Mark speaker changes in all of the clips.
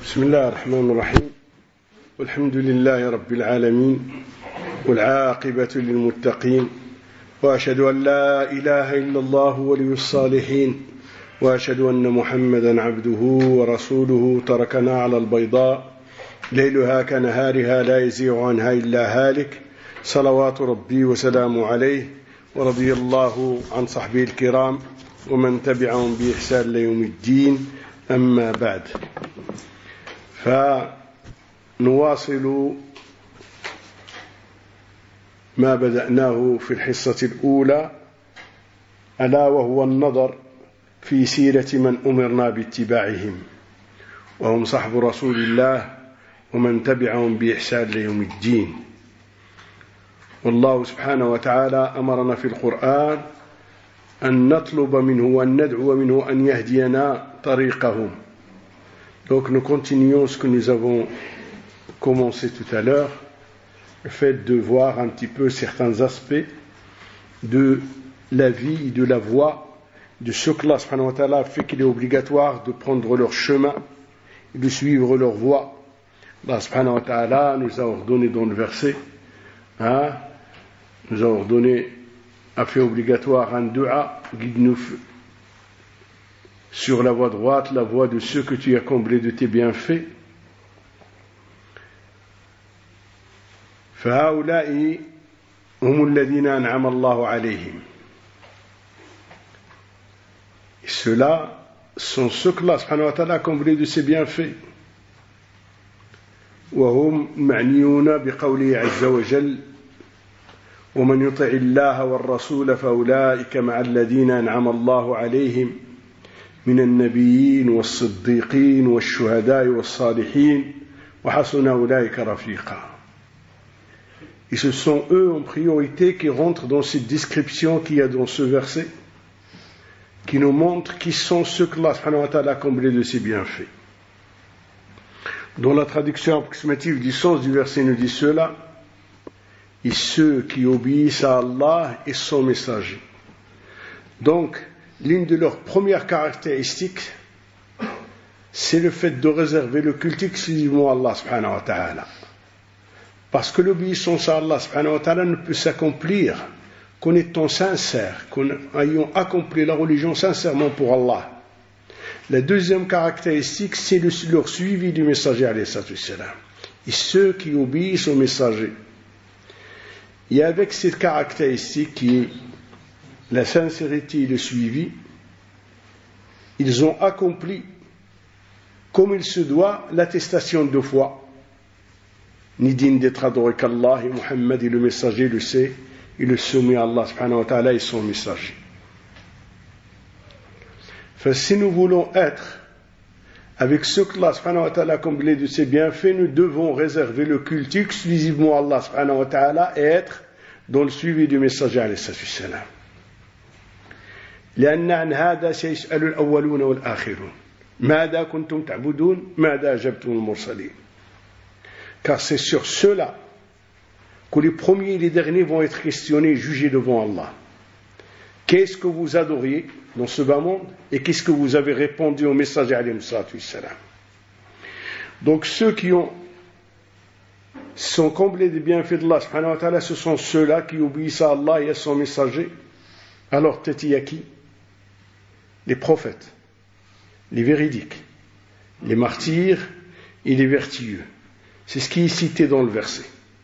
Speaker 1: بسم الله الرحمن الرحيم والحمد لله رب العالمين والعاقبة للمتقين وأشهد أن لا إله إلا الله ولي الصالحين وأشهد أن محمدا عبده ورسوله تركنا على البيضاء ليلها كنهارها لا يزيغ عنها إلا هالك صلوات ربي وسلامه عليه ورضي الله عن صحبه الكرام ومن تبعهم بإحسان ليوم الدين أما بعد فنواصل ما بدأناه في الحصة الأولى ألا وهو النظر في سيرة من أمرنا باتباعهم وهم صحب رسول الله ومن تبعهم بإحسان ليوم الدين. والله سبحانه وتعالى أمرنا في القرآن أن نطلب منه وأن ندعو منه أن يهدينا طريقهم. Donc nous continuons ce que nous avons commencé tout à l'heure, le fait de voir un petit peu certains aspects de la vie, de la voie, de ce que Allah subhanahu wa ta'ala fait qu'il est obligatoire de prendre leur chemin et de suivre leur voie. Allah subhanahu wa ta'ala nous a ordonné dans le verset, nous a ordonné, a fait obligatoire un dua, guide-nous sur la voie droite, la voie de ceux que tu as comblés de tes bienfaits. فهؤلاء هم الذين أنعم الله عليهم. Et ceux-là sont ceux que Allah subhanahu wa ta'ala a comblés de ses bienfaits. وهم معنيون بقوله عز وجل ومن يطع الله والرسول فأولئك مع الذين أنعم الله عليهم من النبيين والصديقين والشهداء والصالحين وحسن أولئك رفيقا. Et ce sont eux en priorité qui rentrent dans cette description qu'il y a dans ce verset, qui nous montre qui sont ceux que Allah subhanahu wa ta'ala a comblés de ses bienfaits. Dans la traduction approximative du sens du verset nous dit cela, et ceux qui obéissent à Allah et son messager. Donc, l'une de leurs premières caractéristiques, c'est le fait de réserver le culte exclusivement à Allah subhanahu wa ta'ala. Parce que l'obéissance à Allah subhanahu wa ta'ala ne peut s'accomplir qu'en étant sincère, qu'en ayant accompli la religion sincèrement pour Allah. La deuxième caractéristique, c'est leur suivi du messager alayhi salatu wassalam. Et ceux qui obéissent au messager. Et avec cette caractéristique qui est la sincérité et le suivi, ils ont accompli, comme il se doit, l'attestation de foi. Ni digne d'être adoré qu'Allah, et Muhammad et le messager le sait, il le soumet à Allah subhanahu wa ta'ala et son messager. Enfin, si nous voulons être avec ce que Allah subhanahu wa ta'ala a comblé de ses bienfaits, nous devons réserver le culte exclusivement à Allah subhanahu wa ta'ala et être dans le suivi du messager alayhi salatu wassalam. لأن عن هذا سيسأل الأولون والآخرون ماذا كنتم تعبدون ماذا أجبتم المرسلين. Car c'est sur ceux-là que les premiers et les derniers vont être questionnés et jugés devant Allah. Qu'est-ce que vous adoriez dans ce bas monde et qu'est-ce que vous avez répondu au messager alayhi salatu wassalam. Donc ceux qui sont comblés des bienfaits d'Allah subhanahu wa ta'ala, ce sont ceux-là qui obéissent à Allah et à son messager. Alors tête y a qui? Les prophètes, les véridiques, les martyrs et les vertueux. C'est ce qui est cité dans le verset.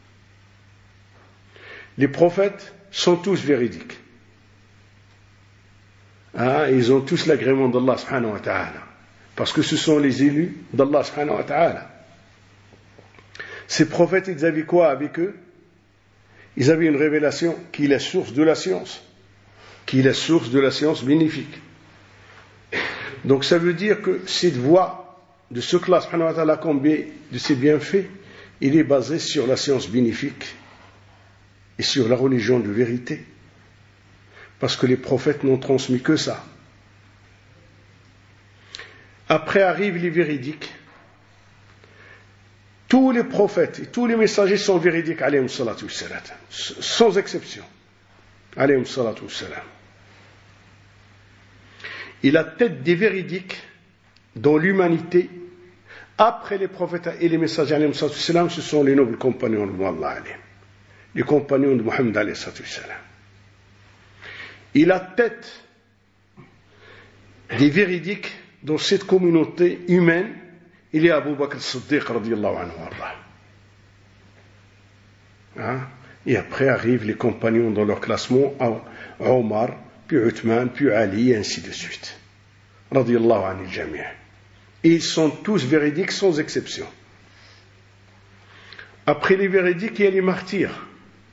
Speaker 1: Les prophètes sont tous véridiques. Ils ont tous l'agrément d'Allah subhanahu wa ta'ala. Parce que ce sont les élus d'Allah subhanahu wa ta'ala. Ces prophètes, ils avaient quoi avec eux? Ils avaient une révélation qui est la source de la science. Qui est la source de la science bénéfique. Donc ça veut dire que cette voie de ce que Allah subhanahu wa ta'ala a comblé de ses bienfaits, il est basé sur la science bénéfique et sur la religion de vérité. Parce que les prophètes n'ont transmis que ça. Après arrivent les véridiques. Tous les prophètes et tous les messagers sont véridiques, alayhim salatu wassalam, sans exception. Alayhim salatu wassalam. Et la tête des véridiques dans l'humanité Après les prophètes et les messagers, ce sont les nobles compagnons d'Allah, les compagnons de Muhammad. Et la tête des véridiques dans cette communauté humaine, il y a Abu Bakr as-Siddiq radiyallahu anhu. Et après arrivent les compagnons dans leur classement, Omar, puis Uthman, puis Ali, et ainsi de suite. Radiyallahu anhu al-jami'. Et ils sont tous véridiques sans exception. Après les véridiques, il y a les martyrs.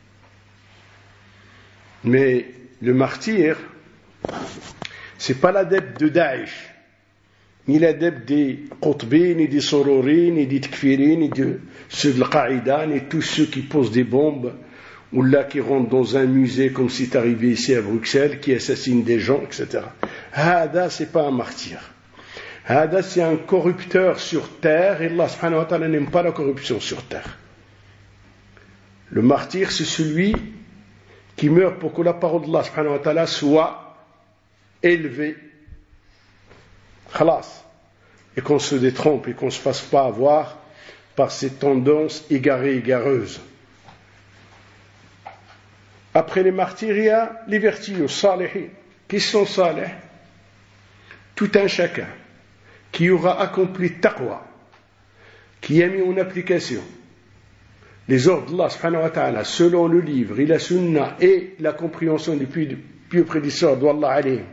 Speaker 1: Mais le martyr, c'est pas l'adepte de Daesh, ni l'adepte des Qutbi, ni des Sorori, ni des Takfiri, ni de ceux de l'Aqaïda, ni tous ceux qui posent des bombes, ou là qui rentrent dans un musée comme si c'est arrivé ici à Bruxelles, qui assassinent des gens, etc. Hada, c'est pas un martyr. Hada, c'est un corrupteur sur terre, et Allah subhanahu wa ta'ala n'aime pas la corruption sur terre. Le martyr, c'est celui qui meurt pour que la parole d'Allah subhanahu wa ta'ala soit élevée. Khalas. Et qu'on se détrompe et qu'on ne se fasse pas avoir par ces tendances égarées, égareuses. Après les martyrs, il y a les vertueux, salihin. Qui sont salih? Tout un chacun qui aura accompli taqwa, qui a mis en application les ordres d'Allah subhanahu wa ta'ala selon le livre et la sunna et la compréhension du pieux prédécesseur d'Allah alayhi,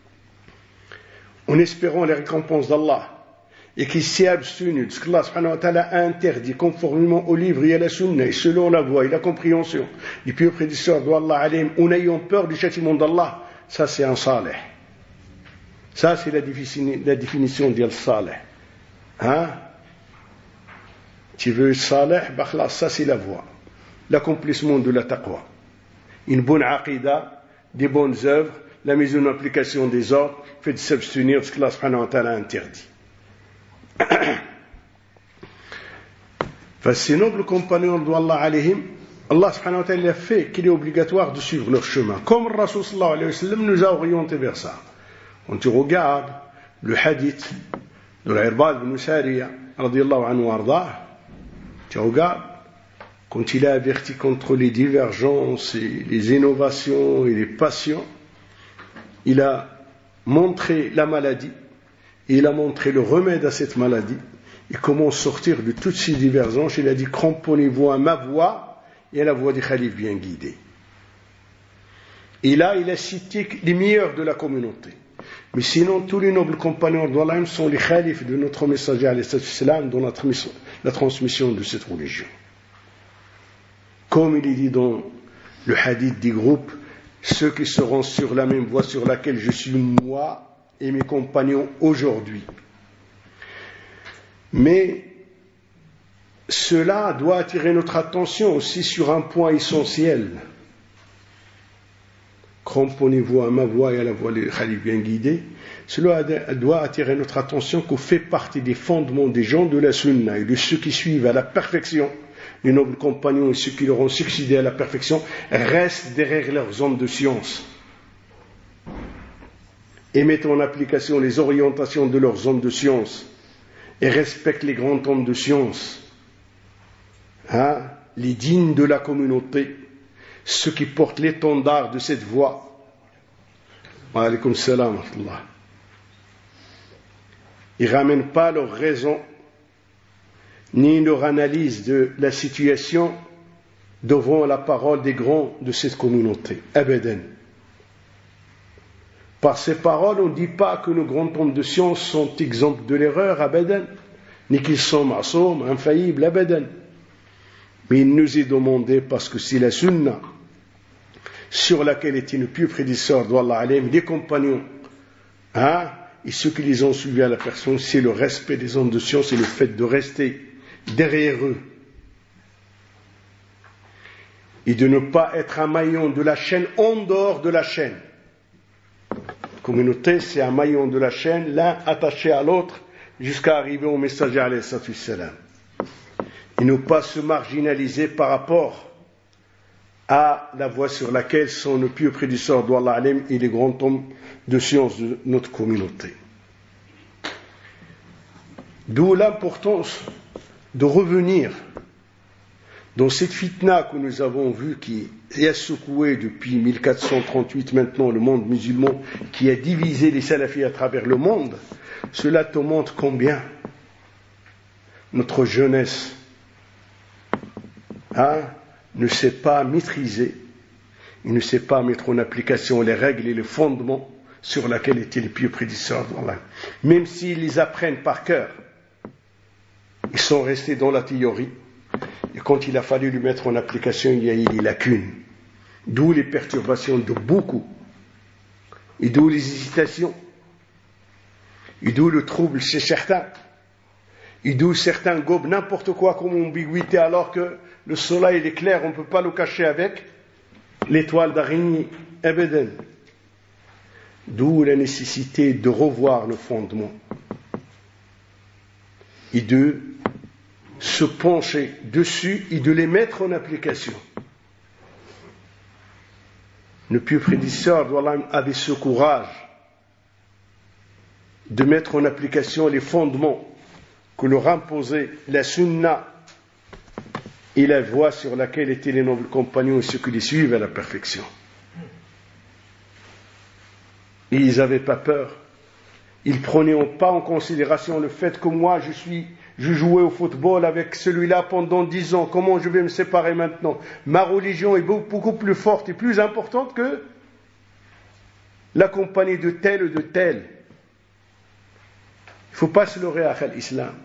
Speaker 1: en espérant les récompenses d'Allah, et qui s'est abstenu de ce qu'Allah subhanahu wa ta'ala a interdit conformément au livre et à la sunna et selon la voie et la compréhension du pieux prédécesseur d'Allah alayhi, en ayant peur du châtiment d'Allah, ça c'est un salih. Ça c'est la définition d'Al salih. Tu veux salih, ça c'est la voie, l'accomplissement de la taqwa, une bonne aqidah, des bonnes œuvres, la mise en application des ordres, fait de s'abstenir de ce que Allah subhanahu wa ta'ala a interdit. Ces nobles compagnons d'Allah alayhim, Allah subhanahu wa ta'ala a fait qu'il est obligatoire de suivre leur chemin, comme le Rasul sallallahu alayhi wa sallam nous a orientés vers ça. Quand tu regardes le hadith de l'Irbad ibn Sariya radiyallahu anhu arda, tu regardes, quand il a averti contre les divergences et les innovations et les passions, il a montré la maladie, et il a montré le remède à cette maladie, et comment sortir de toutes ces divergences. Il a dit, cramponnez-vous à ma voix et à la voix des khalifes bien guidés. Et là, il a cité les meilleurs de la communauté. Mais sinon, tous les nobles compagnons d'Allah sont les khalifes de notre messager alayhi salam dans la transmission de cette religion. Comme il est dit dans le hadith des groupes, ceux qui seront sur la même voie sur laquelle je suis moi et mes compagnons aujourd'hui. Mais cela doit attirer notre attention aussi sur un point essentiel. Cramponnez-vous à ma voix et à la voix des khalifes bien guidés. Cela doit attirer notre attention qu'on fait partie des fondements des gens de la sunna et de ceux qui suivent à la perfection les nobles compagnons et ceux qui leur ont succédé à la perfection restent derrière leurs hommes de science et mettent en application les orientations de leurs hommes de science et respectent les grands hommes de science, les dignes de la communauté, ceux qui portent l'étendard de cette voie. Wa alaykoum salam wa rahmatullah. Ils ne ramènent pas leur raison ni leur analyse de la situation devant la parole des grands de cette communauté. Abadan. Par ces paroles, on ne dit pas que nos grands hommes de science sont exempts de l'erreur, abadan, ni qu'ils sont masoum, infaillibles, abadan. Mais il nous est demandé, parce que c'est la sunna sur laquelle était le pieux prédécesseur d'Allah alayhim, des compagnons, et ceux qui les ont suivis à la personne, c'est le respect des hommes de science et le fait de rester derrière eux et de ne pas être un maillon de la chaîne en dehors de la chaîne. La communauté, c'est un maillon de la chaîne, l'un attaché à l'autre jusqu'à arriver au messager alayhi salam. Et ne pas se marginaliser par rapport à la voie sur laquelle sont nos pieux prédécesseurs d'Allah alayhim et les grands hommes de science de notre communauté. D'où l'importance de revenir dans cette fitna que nous avons vue qui a secoué depuis 1438 maintenant le monde musulman, qui a divisé les salafis à travers le monde. Cela te montre combien notre jeunesse ne sait pas maîtriser, il ne sait pas mettre en application les règles et les fondements sur lesquels étaient les pieux prédécesseurs d'Allah. Même s'ils les apprennent par cœur, ils sont restés dans la théorie. Et quand il a fallu le mettre en application, il y a eu des lacunes. D'où les perturbations de beaucoup. Et d'où les hésitations. Et d'où le trouble chez certains. Et d'où certains gobent n'importe quoi comme ambiguïté, alors que le soleil il est clair, on ne peut pas le cacher avec l'étoile d'araignée. Abadan. D'où la nécessité de revoir le fondement. Et de se pencher dessus et de les mettre en application. Le pieux prédécesseur avait ce courage de mettre en application les fondements que leur imposait la sunna et la voie sur laquelle étaient les nobles compagnons et ceux qui les suivent à la perfection. Et ils n'avaient pas peur. Ils ne prenaient pas en considération le fait que moi je jouais au football avec celui-là pendant 10 ans. Comment je vais me séparer maintenant? Ma religion est beaucoup plus forte et plus importante que la compagnie de tel ou de tel. Il ne faut pas se leurrer à l'islam.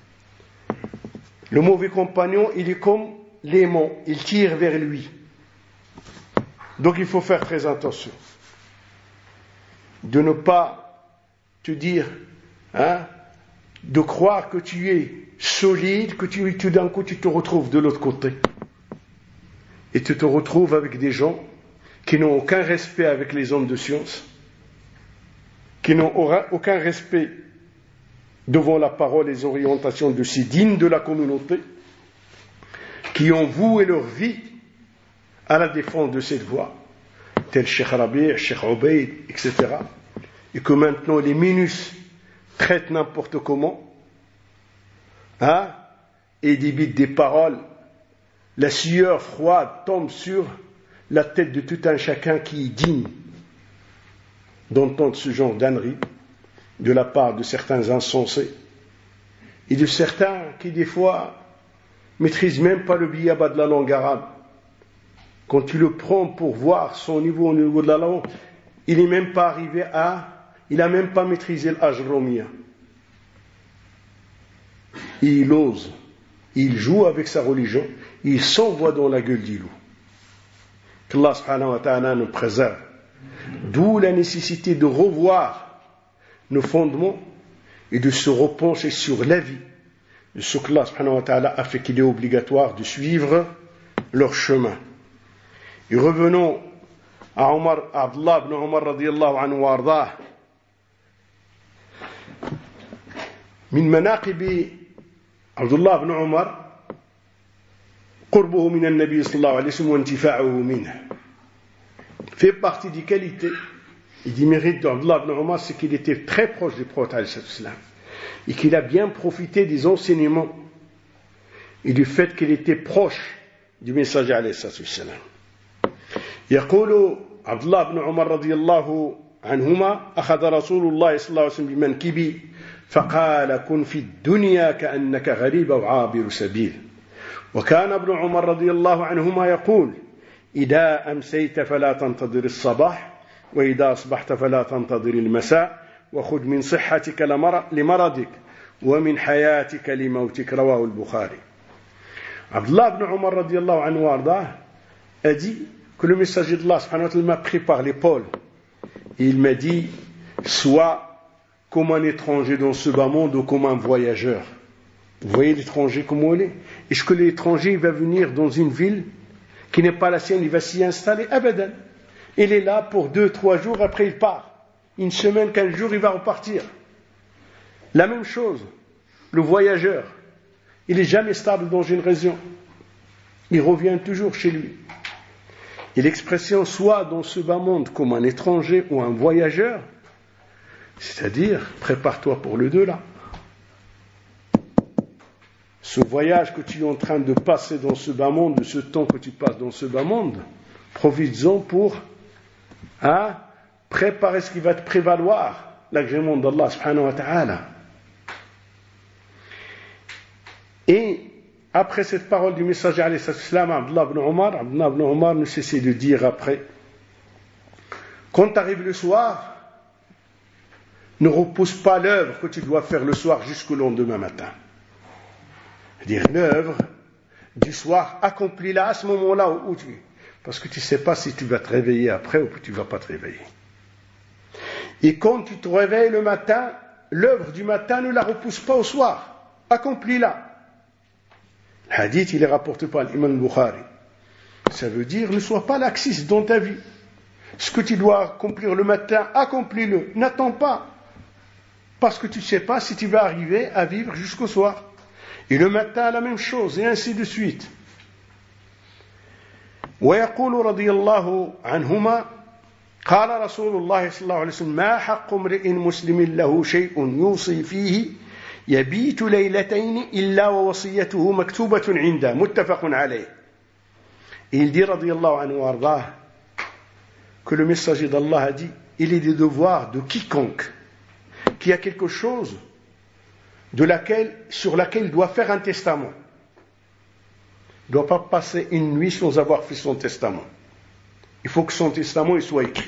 Speaker 1: Le mauvais compagnon, il est comme l'aimant, il tire vers lui. Donc il faut faire très attention. De ne pas te dire, de croire que tu es solide, que tout d'un coup tu te retrouves de l'autre côté. Et tu te retrouves avec des gens qui n'ont aucun respect avec les hommes de science, qui n'ont aucun respect devant la parole et les orientations de ces dignes de la communauté, qui ont voué leur vie à la défense de cette voie, tel Cheikh Rabi', Cheikh Obeid, etc. Et que maintenant les minus traitent n'importe comment, et débitent des paroles, la sueur froide tombe sur la tête de tout un chacun qui est digne d'entendre ce genre d'ânerie de la part de certains insensés et de certains qui des fois maîtrisent même pas le biyaba de la langue arabe. Quand tu le prends pour voir son niveau au niveau de la langue, il n'est même pas arrivé il n'a même pas maîtrisé l'ajromia. Il ose, il joue avec sa religion, il s'envoie dans la gueule du loup. Qu'Allah subhanahu wa ta'ala nous préserve. D'où la nécessité de revoir nos fondements et de se repencher sur la vie de ce qu'Allah subhanahu wa ta'ala a fait qu'il est obligatoire de suivre leur chemin. Et revenons à Abdullah ibn Umar radiyallahu anhu wa ardah. من مناقب عبد الله بن عمر قربه من النبي صلى الله عليه وسلم وانتفاعه منه. Fait partie des qualités et des mérites d'Abdullah ibn Umar, c'est qu'il était très proche du prophète et qu'il a bien profité des enseignements et du fait qu'il était proche du messager alayhi salam. يقول عبد الله بن عمر رضي الله عنهما أخذ رسول الله صلى الله عليه وسلم بمنكبي فقال كن في الدنيا كأنك غريب أو عابر سبيل. وكان ابن عمر رضي الله عنهما يقول إذا أمسيت فلا تنتظر الصباح وإذا أصبحت فلا تنتظر المساء وخذ من صحتك لمرضك ومن حياتك لموتك. رواه البخاري. عبد الله بن عمر رضي الله عنه وارضاه a dit que le messager d'Allah subhanahu wa ta'ala m'a pris par l'épaule et il m'a dit sois comme un étranger dans ce bas monde ou comme un voyageur. Vous voyez l'étranger comment il est? Est-ce que l'étranger va venir dans une ville qui n'est pas la sienne, il va s'y installer? Abadan. Il est là pour 2-3 jours, après il part. Une semaine, 15 jours, il va repartir. La même chose, le voyageur, il n'est jamais stable dans une région. Il revient toujours chez lui. Et l'expression soit dans ce bas monde comme un étranger ou un voyageur, c'est-à-dire prépare-toi pour le deux là. ce voyage que tu es en train de passer dans ce bas monde, de ce temps que tu passes dans ce bas monde, profites-en pour préparer ce qui va te prévaloir, l'agrément d'Allah subhanahu wa ta'ala. Et après cette parole du messager alayhi salam, Abdullah ibn Omar ne cessait de dire après, quand arrive le soir, ne repousse pas l'œuvre que tu dois faire le soir jusqu'au lendemain matin. C'est-à-dire l'œuvre du soir, accomplis-la à ce moment-là où tu es. Parce que tu ne sais pas si tu vas te réveiller après ou que tu ne vas pas te réveiller. Et quand tu te réveilles le matin, l'œuvre du matin ne la repousse pas au soir. Accomplis-la. Le hadith, il est rapporté par l'imam Bukhari. Ça veut dire, ne sois pas laxiste dans ta vie. Ce que tu dois accomplir le matin, accomplis-le. N'attends pas. Parce que tu ne sais pas si tu vas arriver à vivre jusqu'au soir. Et le matin, la même chose, et ainsi de suite. ويقول رضي الله عنهما قال رسول الله صلى الله عليه وسلم ما حق امرئ مسلم له شيء يوصي فيه يبيت ليلتين إلا ووصيته مكتوبة عنده متفق عليه. Et il dit رضي الله عنه وارضاه que le messager d'Allah a dit, il est des devoirs de quiconque qui a quelque chose sur laquelle il doit faire un testament. Il ne doit pas passer une nuit sans avoir fait son testament. Il faut que son testament il soit écrit.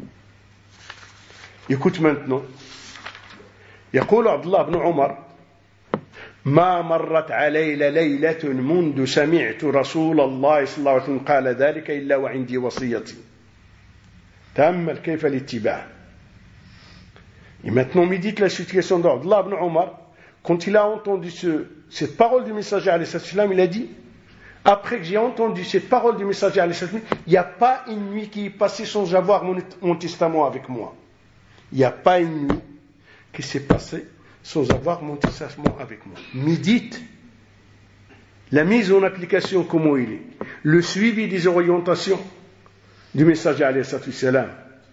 Speaker 1: Écoute maintenant. يقول عبد الله بن عمر ما مرت علي ليلة منذ سمعت رسول الله صلى الله عليه وسلم قال ذلك إلا وعندي وصيتي. تأمل كيف الاتباع. Et maintenant, médite la situation d'Abdullah ibn Omar. Quand il a entendu cette parole du messager alayhi salam, il a dit, après que j'ai entendu cette parole du messager alayhi salam, il n'y a pas une nuit qui est passée sans avoir mon testament avec moi. Il n'y a pas une nuit qui s'est passée sans avoir mon testament avec moi. Médite la mise en application, comment il est, le suivi des orientations du messager alayhi salam.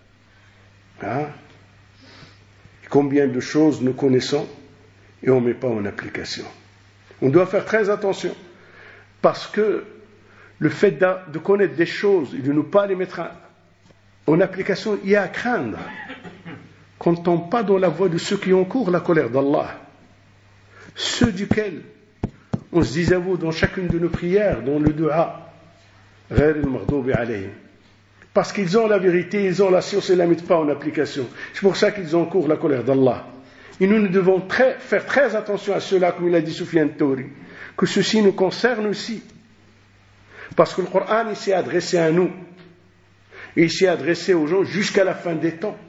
Speaker 1: Combien de choses nous connaissons et on ne met pas en application. On doit faire très attention parce que le fait de connaître des choses et de ne pas les mettre en application, il y a à craindre qu'on ne tombe pas dans la voie de ceux qui encourent la colère d'Allah, ceux duquel on se dit à vous dans chacune de nos prières, dans le dua, غير المغضوب عليهم. Parce qu'ils ont la vérité, ils ont la science et ne la mettent pas en application. C'est pour ça qu'ils encourent la colère d'Allah. Et nous devons faire très attention à cela, comme il a dit Soufiane Tauri, que ceci nous concerne aussi. Parce que le Coran, il s'est adressé à nous. Et il s'est adressé aux gens jusqu'à la fin des temps.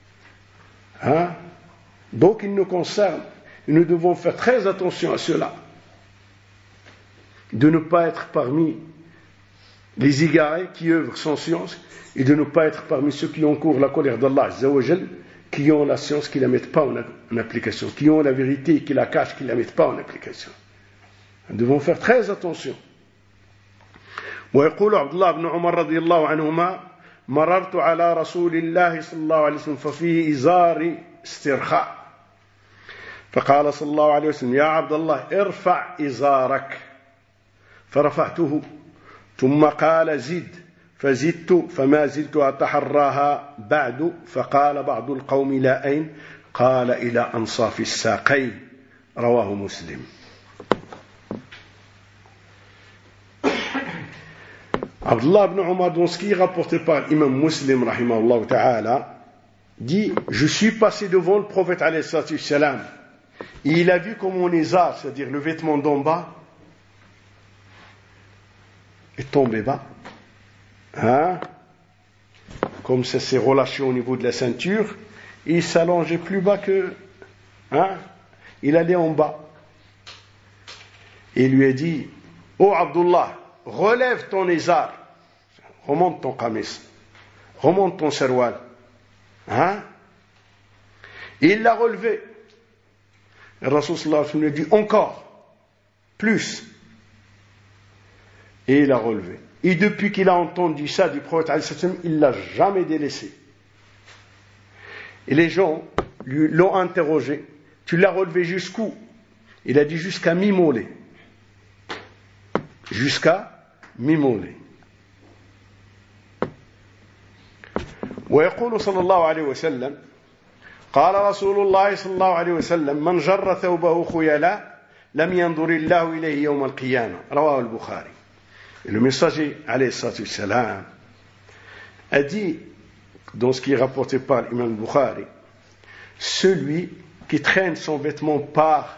Speaker 1: Donc il nous concerne. Et nous devons faire très attention à cela. De ne pas être parmi les égarés qui œuvrent sans science, et de ne pas être parmi ceux qui encourent la colère d'Allah Azzawajal, qui ont la science, qui ne la mettent pas en application, qui ont la vérité, qui la cachent, qui ne la mettent pas en application. Nous devons faire très attention. ويقول عبد الله بن عمر رضي الله عنهما مررت على رسول الله صلى الله عليه وسلم ففيه إزار استرخاء فقال صلى الله عليه وسلم يا عبد الله ارفع إزارك فرفعته ثم قال زد فزدت فما زلت أتحراها بعد فقال بعض القوم لا أين قال إلى أنصاف الساقين رواه مسلم. Abdullah ibn Omar, dans ce qui est rapporté par l'imam Muslim rahimahullah ta'ala, dit, je suis passé devant le prophète alayhi salam et il a vu comme mon izar, c'est-à-dire le vêtement d'en bas, est tombé bas. Comme ça s'est relâché au niveau de la ceinture, et il s'allongeait plus bas que... il allait en bas. Et il lui a dit, oh Abdullah, relève ton izar, remonte ton qamis, remonte ton serwal. Et il l'a relevé. Et le Rasul sallallahu alayhi wa sallam lui a dit, encore, plus. Et il l'a relevé. Et depuis qu'il a entendu ça du prophète alayhi salam, il ne l'a jamais délaissé. Et les gens l'ont interrogé. Tu l'as relevé jusqu'où? Il a dit jusqu'à mi-mollet. jusqu'à m'immoler. ويقول صلى الله عليه وسلم قال رسول الله صلى الله عليه وسلم من جر ثوبه خيلاء لم ينظر الله إليه يوم القيامة رواه البخاري. Et le messager alayhi salatu wassalam a dit dans ce qui est rapporté par l'imam Bukhari, celui qui traîne son vêtement par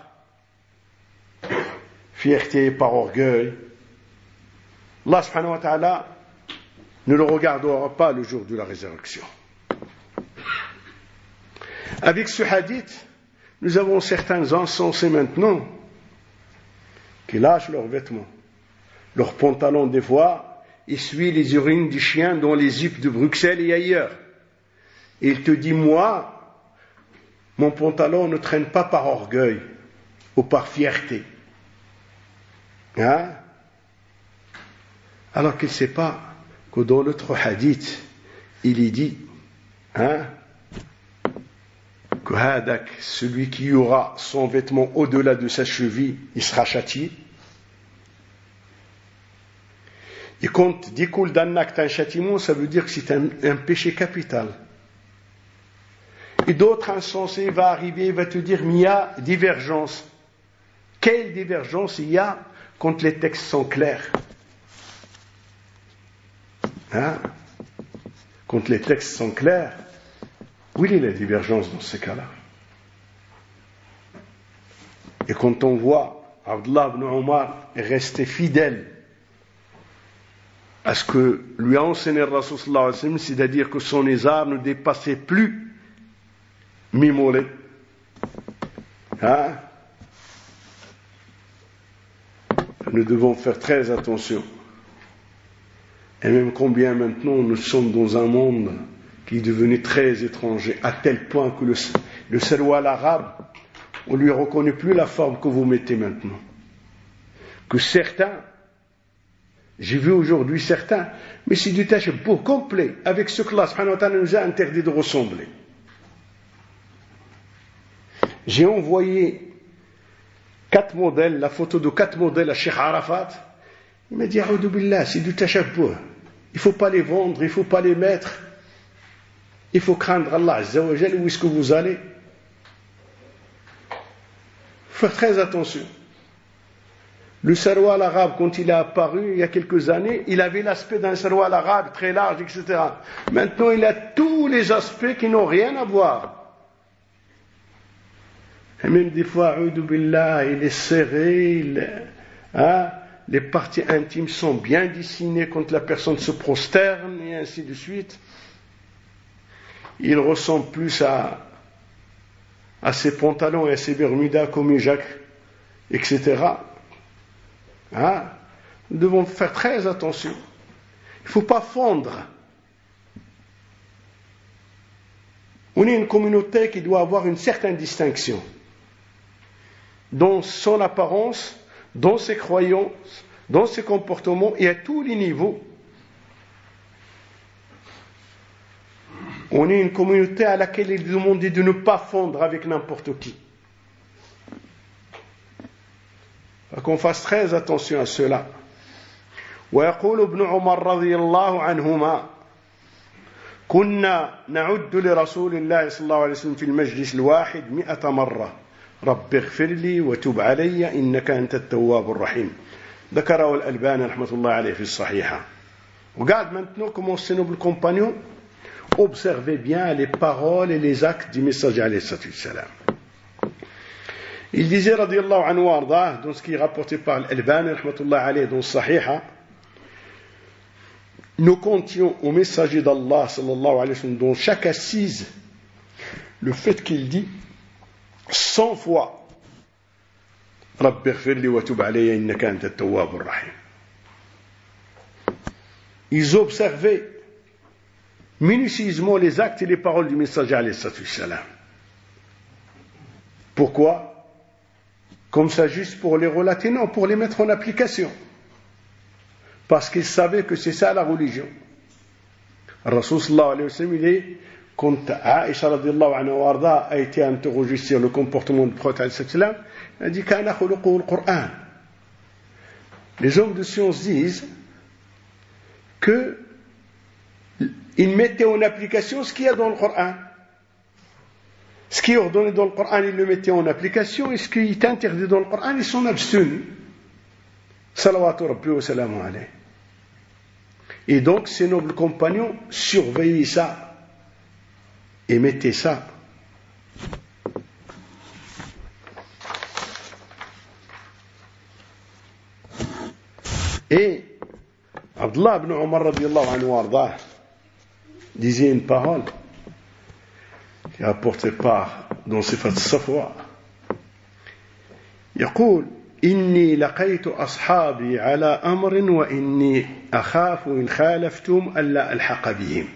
Speaker 1: fierté, par orgueil, Allah subhanahu wa ta'ala ne le regardera pas le jour de la résurrection. Avec ce hadith, nous avons certains insensés maintenant qui lâchent leurs vêtements, leurs pantalons des fois, essuient les urines du chien dans les zips de Bruxelles et ailleurs. Et il te dit, moi, mon pantalon ne traîne pas par orgueil ou par fierté. Hein? Alors qu'il ne sait pas que dans l'autre hadith, il y dit, hein, que hadak, celui qui aura son vêtement au-delà de sa cheville, il sera châtié. Et quand découle d'un acte un châtiment, ça veut dire que c'est un péché capital. Et d'autres insensés va arriver et va te dire, mais il y a divergence. Quelle divergence il y a quand les textes sont clairs? Hein? Quand les textes sont clairs, où est la divergence dans ces cas-là? Et quand on voit Abdullah ibn Omar rester fidèle à ce que lui a enseigné le Rasul sallallahu alayhi wa sallam, c'est-à-dire que son izar ne dépassait plus mi-mollet. Hein? Nous devons faire très attention. Et même combien maintenant nous sommes dans un monde qui est devenu très étranger, à tel point que le saroual arabe, on ne lui reconnaît plus la forme que vous mettez maintenant. Que certains, j'ai vu aujourd'hui certains, mais c'est du tashabbuh complet avec ce que Allah subhanahu wa ta'ala nous a interdit de ressembler. J'ai envoyé 4 modèles, la photo de 4 modèles à Cheikh Arafat. Il m'a dit, A'udhu billah, c'est du tashabbuh. Il ne faut pas les vendre, il ne faut pas les mettre. Il faut craindre Allah Azza wa Jal, où est-ce que vous allez? Il faut faire très attention. Le saroual arabe, quand il est apparu il y a quelques années, il avait l'aspect d'un saroual arabe très large, etc. Maintenant, il a tous les aspects qui n'ont rien à voir. Et même des fois, A'udhu billah, il est serré, les parties intimes sont bien dessinées quand la personne se prosterne, et ainsi de suite. Il ressemble plus à ses pantalons et à ses bermudas comme Jacques, etc. Hein? Nous devons faire très attention. Il ne faut pas fondre. On est une communauté qui doit avoir une certaine distinction dans son apparence, dans ses croyances, dans ses comportements et à tous les niveaux. On est une communauté à laquelle il est demandé de ne pas fondre avec n'importe qui. Qu'on fasse très attention à cela. ويقول ابن عمر رضي الله عنهما كنا نعد لرسول الله صلى الله عليه وسلم في المجلس الواحد 100 مرة رب اغفر لي وتب علي إنك أنت التواب الرحيم. ذكره الألباني رحمة الله عليه في الصحيحة. Regarde maintenant comment ces nobles compagnons observaient bien les paroles et les actes du messager alayhi salatu wassalam. Il disait radiyallahu anhu wardah, dans ce qui est rapporté par l'Albani rahmatullah alayhi dans Sahiha, nous comptions au messager d'Allah sallallahu alayhi wa sallam dans chaque assise le fait qu'il dit 100 fois Rabbi ighfirli wa tub alayya innaka anta at-tawwab ar-rahim. Ils observaient minutieusement les actes et les paroles du messager alayhi salatu wassalam. Pourquoi? Comme ça juste pour les relater? Non, pour les mettre en application. Parce qu'ils savaient que c'est ça la religion. Rasul sallallahu alayhi wa sallam, il est, quand Aïcha radiyallahu anha wa arda a été interrogée sur le comportement du prophète alayhi sallam, elle a dit kana khuluquhu al-Qur'an. Les hommes de science disent qu'ils mettaient en application ce qu'il y a dans le Coran. Ce qui est ordonné dans le Coran, ils le mettaient en application, et ce qui est interdit dans le Coran, ils s'en abstenus. Salawatu Rabbi wa salamu alayhi. Et donc, ces nobles compagnons surveillaient ça et mettaient ça. Et Abdullah ibn Omar radiallahu anhu wardah disait une parole qui a porté part dans Sifat al-Safwa. يقول إني لقيت أصحابي على أمر وإني أخاف إن خالفتم ألا ألحق بهم.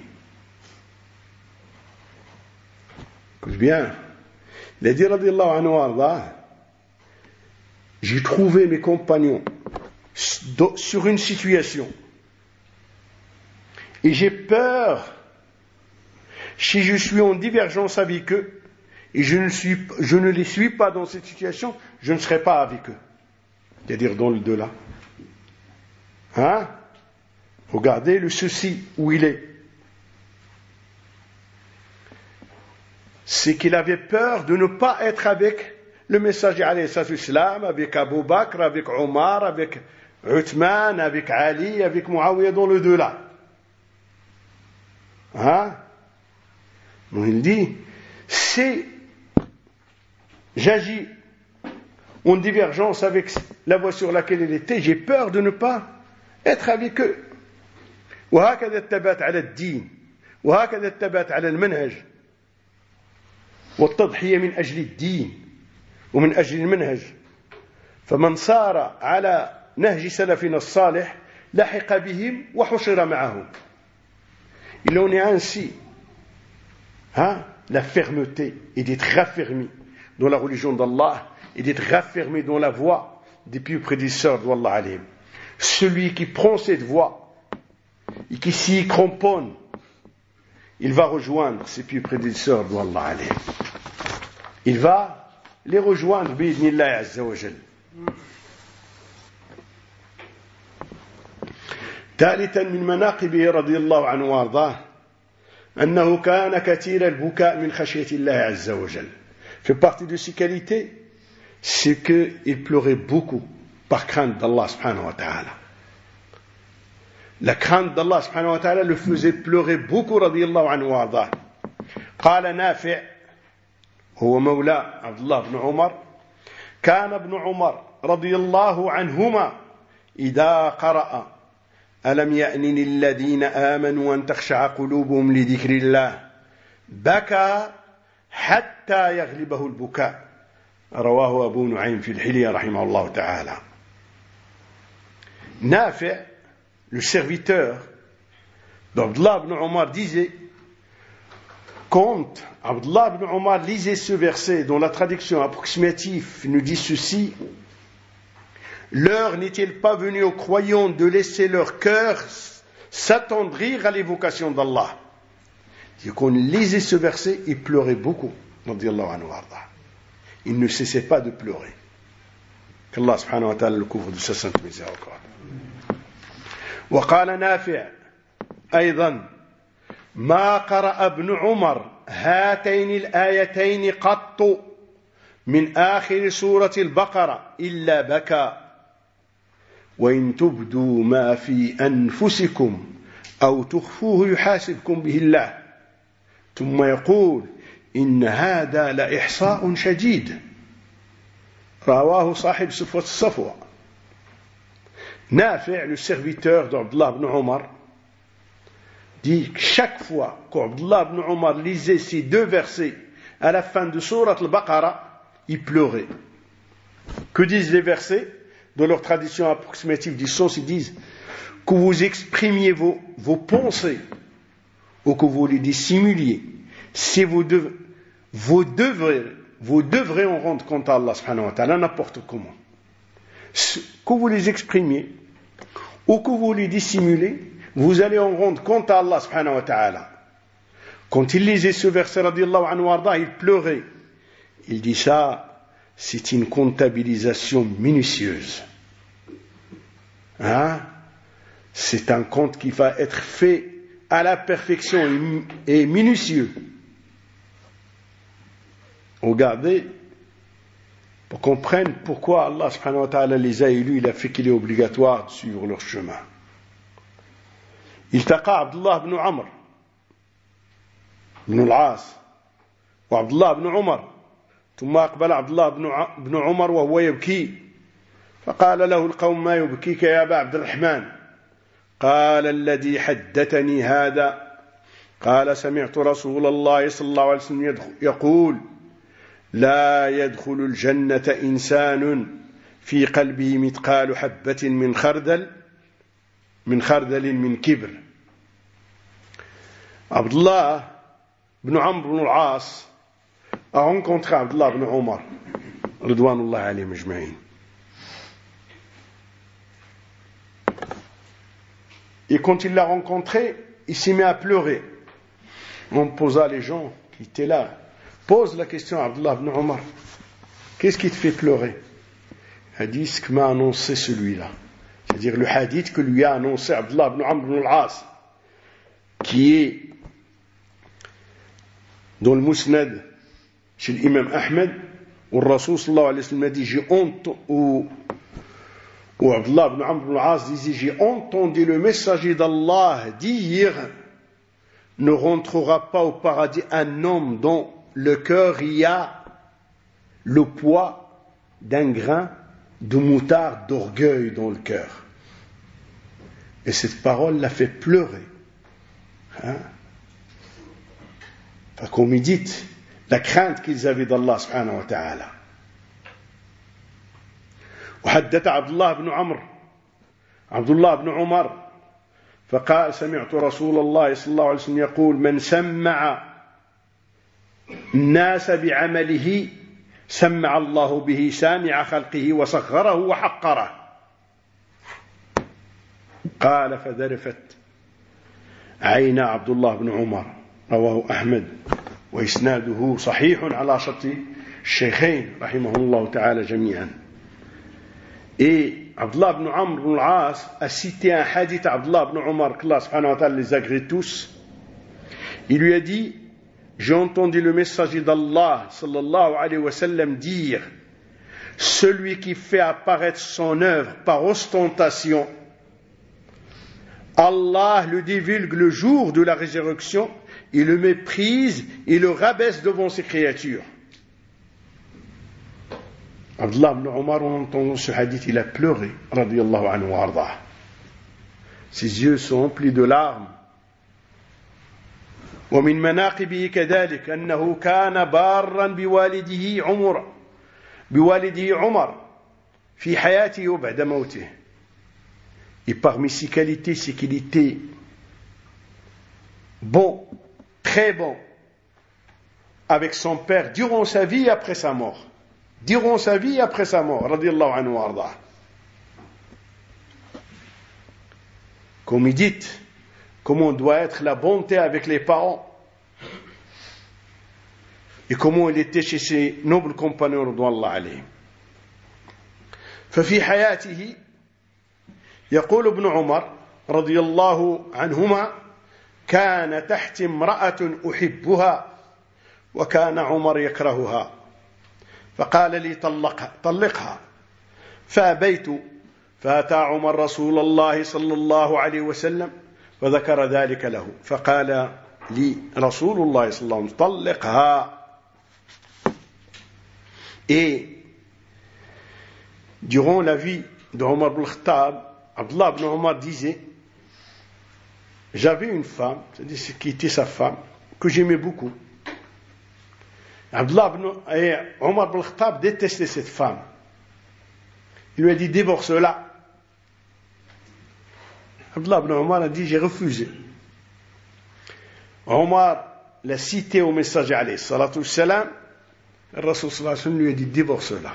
Speaker 1: Écoute bien, il a dit radiallahu anhu wardah, j'ai trouvé mes compagnons sur une situation et j'ai peur, si je suis en divergence avec eux et je ne les suis pas dans cette situation, je ne serai pas avec eux, c'est-à-dire dans le delà. Hein? Regardez le souci où il est. C'est qu'il avait peur de ne pas être avec le messager alayhi salatu wassalam, avec Abu Bakr, avec Omar, avec Uthman, avec Ali, avec Muawiyah dans le delà. Hein? Donc il dit, si j'agis en divergence avec la voie sur laquelle il était, j'ai peur de ne pas être avec eux. وهكذا الثبات على الدين وهكذا الثبات على المنهج والتضحية من أجل الدين ومن أجل المنهج. فمن صار على نهج سلفنا الصالح لحق بهم وحشر معهم. Il en est ainsi, hein, la fermeté et d'être raffermi dans la religion d'Allah et d'être raffermi dans la voie des pieux prédécesseurs d'Allah alayhim. Celui qui prend cette voie et qui s'y cramponne, il va rejoindre ces pieux prédécesseurs d'Allah alayhim. Il va les rejoindre bi'idhnillah azza wa jal. ثالثا من مناقبه رضي الله عنه وارضاه أنه كان كثير البكاء من خشية الله عز وجل. Fait partie de ses qualités, c'est qu'il pleurait beaucoup par crainte d'Allah subhanahu wa ta'ala. La crainte d'Allah subhanahu wa ta'ala le faisait pleurer beaucoup رضي الله عنه وارضاه. قال نافع هو مولى عبد الله بن عمر كان ابن عمر رضي الله عنهما إذا قرأ ألم يأن للذين آمنوا أن تخشع قلوبهم لذكر الله بكى حتى يغلبه البكاء. رواه أبو نعيم في الحلية رحمه الله تعالى. Nafi', le serviteur d'Abdullah ibn Omar, disait, quand Abdullah ibn Omar lisait ce verset dont la traduction approximative nous dit ceci: l'heure n'est-il pas venue aux croyants de laisser leur cœur s'attendrir à l'évocation d'Allah? Et quand il lisait ce verset, il pleurait beaucoup. Il ne cessait pas de pleurer. Qu'Allah subhanahu wa ta'ala le couvre de sa sainte miséricorde. وقال نافع أيضا ما قرأ ابن عمر هاتين الآيتين قط من آخر سورة البقرة إلا بكى وإن تبدوا ما في أنفسكم أو تخفوه يحاسبكم به الله ثم يقول إن هذا لإحصاء شديد. رواه صاحب صفوة الصفوة. Nafi', le serviteur d'Abdullah ibn Omar, dit que chaque fois qu'Abdullah ibn Omar lisait ces deux versets à la fin de Surat al-Baqarah, il pleurait. Que disent les versets? Dans leur tradition approximative du sens, ils disent que vous exprimiez vos pensées ou que vous les dissimuliez. Si vous devrez en rendre compte à Allah subhanahu wa ta'ala n'importe comment. Que vous les exprimiez ou que vous les dissimulez, vous allez en rendre compte à Allah subhanahu wa ta'ala. Quand il lisait ce verset radiyallahu anhu warda, il pleurait. Il dit ça, c'est une comptabilisation minutieuse. Hein? C'est un compte qui va être fait à la perfection et minutieux. Regardez, pour qu'on comprenne pourquoi Allah subhanahu wa ta'ala les a élus, il a fait qu'il est obligatoire de suivre leur chemin. التقى عبد الله بن عمرو بن العاص وعبد الله بن عمر ثم أقبل عبد الله بن عمر وهو يبكي فقال له القوم ما يبكيك يا أبا عبد الرحمن قال الذي حدثني هذا قال سمعت رسول الله صلى الله عليه وسلم يقول لا يدخل الجنة إنسان في قلبه مثقال حبة من خردل من كبر. Abdullah ibn Amr ibn al-As a rencontré Abdullah ibn Omar ridwanullah alayhim ajma'in. Et quand il l'a rencontré, il s'est mis à pleurer. On posa les gens qui étaient là, pose la question à Abdullah ibn Omar, qu'est-ce qui te fait pleurer? Il a dit ce que m'a annoncé celui-là, c'est-à-dire le hadith que lui a annoncé Abdullah ibn Amr ibn al-As, qui est dans le Musnad chez l'imam Ahmed, où le Rasoul sallallahu alayhi wa sallam a dit j'ai honte, où Abdullah ibn Amr ibn al-As disait j'ai entendu le messager d'Allah dire ne rentrera pas au paradis un homme dont le cœur y a le poids d'un grain de moutarde d'orgueil dans le cœur. Et cette parole l'a fait pleurer. Hein? Enfin, qu'on médite la crainte qu'ils avaient d'Allah subhanahu wa ta'ala. وحدث عبد الله بن عمر فقال سمعت رسول الله صلى الله عليه وسلم يقول من سمع الناس بعمله سمع الله به سامع خلقه وصغره وحقره قال فذرفت عين عبد الله بن عمر رواه أحمد وإسناده صحيح على شرط الشيخين رحمه الله تعالى جميعا. Et Abdullah ibn Amr ibn al-As a cité un hadith à Abdullah ibn Omar, que Allah subhanahu wa ta'ala les agrée tous. Il lui a dit, j'ai entendu le messager d'Allah sallallahu alayhi wa sallam dire, celui qui fait apparaître son œuvre par ostentation, Allah le divulgue le jour de la résurrection, il le méprise et le rabaisse devant ses créatures. Abdullah ibn Omar, en entendant ce hadith, il a pleuré, radiyallahu anhu wa ardah. Ses yeux sont emplis de larmes. ومن مناقبه كذلك أنه كان بارا بوالده عمر في حياته وبعد موته. Et parmi ses qualités, c'est qu'il était bon, très bon, avec son père durant sa vie et après sa mort. Durant sa vie et après sa mort, radiyallahu anhu wa ardah. Comme il dit, comment doit être la bonté avec les parents et comment il était chez ses nobles compagnons radiyallahu alayhim. ففي حياته يقول ابن عمر رضي الله عنهما كان تحت امرأة أحبها وكان عمر يكرهها فقال لي طلقها فأبيت فأتى عمر رسول الله صلى الله عليه وسلم فذكر ذلك له فقال لي رسول الله صلى الله عليه وسلم طلقها. Et durant la vie de Omar ibn al-Khattab, Abdullah ibn Omar disait, j'avais une femme, c'est-à-dire qui était sa femme, que j'aimais beaucoup. Abdullah ibn Omar ibn al-Khattab détestait cette femme. Il lui a dit, divorce-la. Abdullah ibn Omar a dit, j'ai refusé. Omar l'a cité au messager alayhi salatu wassalam. Le Rasul sallallahu alayhi wa sallam lui a dit, divorce-la.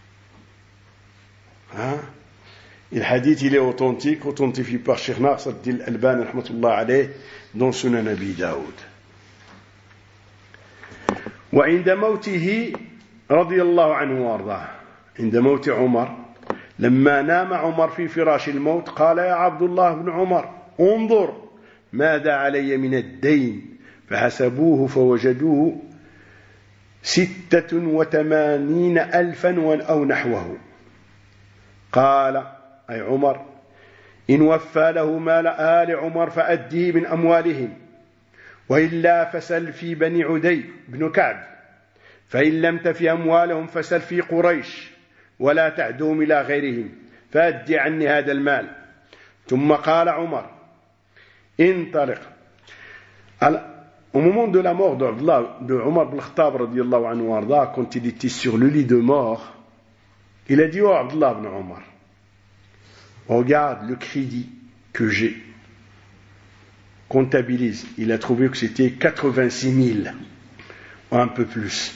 Speaker 1: Hein? Et le hadith, il est authentique, authentifié par Cheikh Nasr al-Albani rahmatullah alayh dans Sunan Abi Daoud. وعند موته رضي الله عنه وارضاه عند موت عمر لما نام عمر في فراش الموت قال يا عبد الله بن عمر انظر ماذا علي من الدين فحسبوه فوجدوه 86,000 أو نحوه. قال أي عمر إن وفى له مال آل عمر فأديه من أموالهم وإلا فسل في بني عدي بن كعب فإن لم تفي أموالهم فسل في قريش ولا تعدوهم إلى غيرهم فأدي عني هذا المال. ثم قال عمر انطلق. Au moment de la mort de Omar ibn Khattab radiyallahu anhu warda, quand il était sur le lit de mort, il a dit oh Abdullah ibn Omar, regarde le crédit que j'ai, comptabilise. Il a trouvé que c'était 86 000, un peu plus.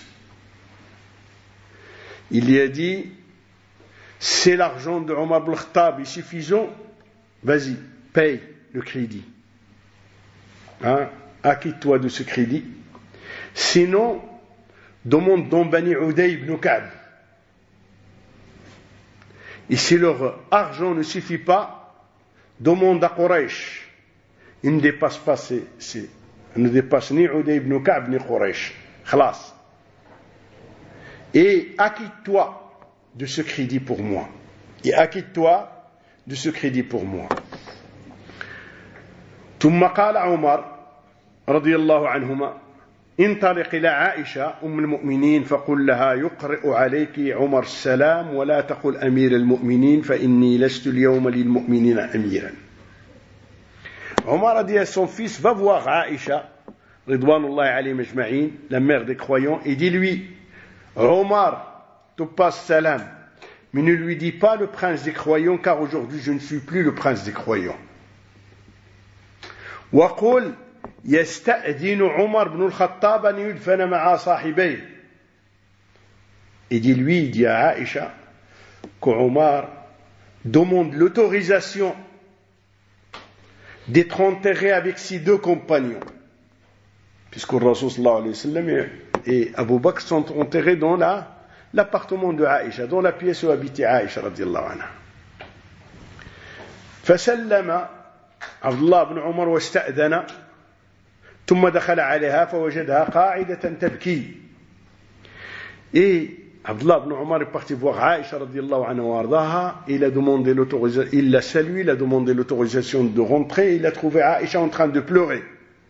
Speaker 1: Il lui a dit c'est l'argent de Omar ibn Khattab, est suffisant, vas-y, paye le crédit. Hein? Acquitte-toi de ce crédit. Sinon, demande dans Bani Uday ibn Ka'b. Et si leur argent ne suffit pas, demande à Quraysh. Il ne dépasse pas ne dépasse ni Uday ibn Ka'b ni Quraysh. Khalas. Et acquitte-toi de ce crédit pour moi. Et acquitte-toi de ce crédit pour moi. ثم قال عمر رضي الله عنهما انطلق إلى عائشة أم المؤمنين فقل لها يقرئ عليك عمر السلام ولا تقل أمير المؤمنين فإني لست اليوم للمؤمنين أميرا. Omar a dit à son fils va voir Aïcha ridwanullahi alayhim ajma'in, la mère des croyants, et dis-lui Omar te passe salam, mais ne lui dis pas le prince des croyants car aujourd'hui je ne suis plus le prince des croyants. وقل يستأذن عمر بن الخطاب أن يدفن مع صاحبيه. Et dis-lui, dit à Aïcha, qu'Omar demande l'autorisation d'être enterré avec ses deux compagnons. Puisque le Rasul sallallahu alayhi wa sallam et Abu Bakr sont enterrés dans l'appartement de Aïcha, dans la pièce où habitait Aïcha radiallahu anha. فسلم عبد الله بن عمر واستأذن ثم دخل عليها فوجدها قاعدة تبكي. Et Abdullah ibn Omar est parti voir Aïcha radiallahu anha wa ardaha, il a demandé l'autorisation, il l'a salué, il a demandé l'autorisation de rentrer, il a trouvé Aïcha en train de pleurer.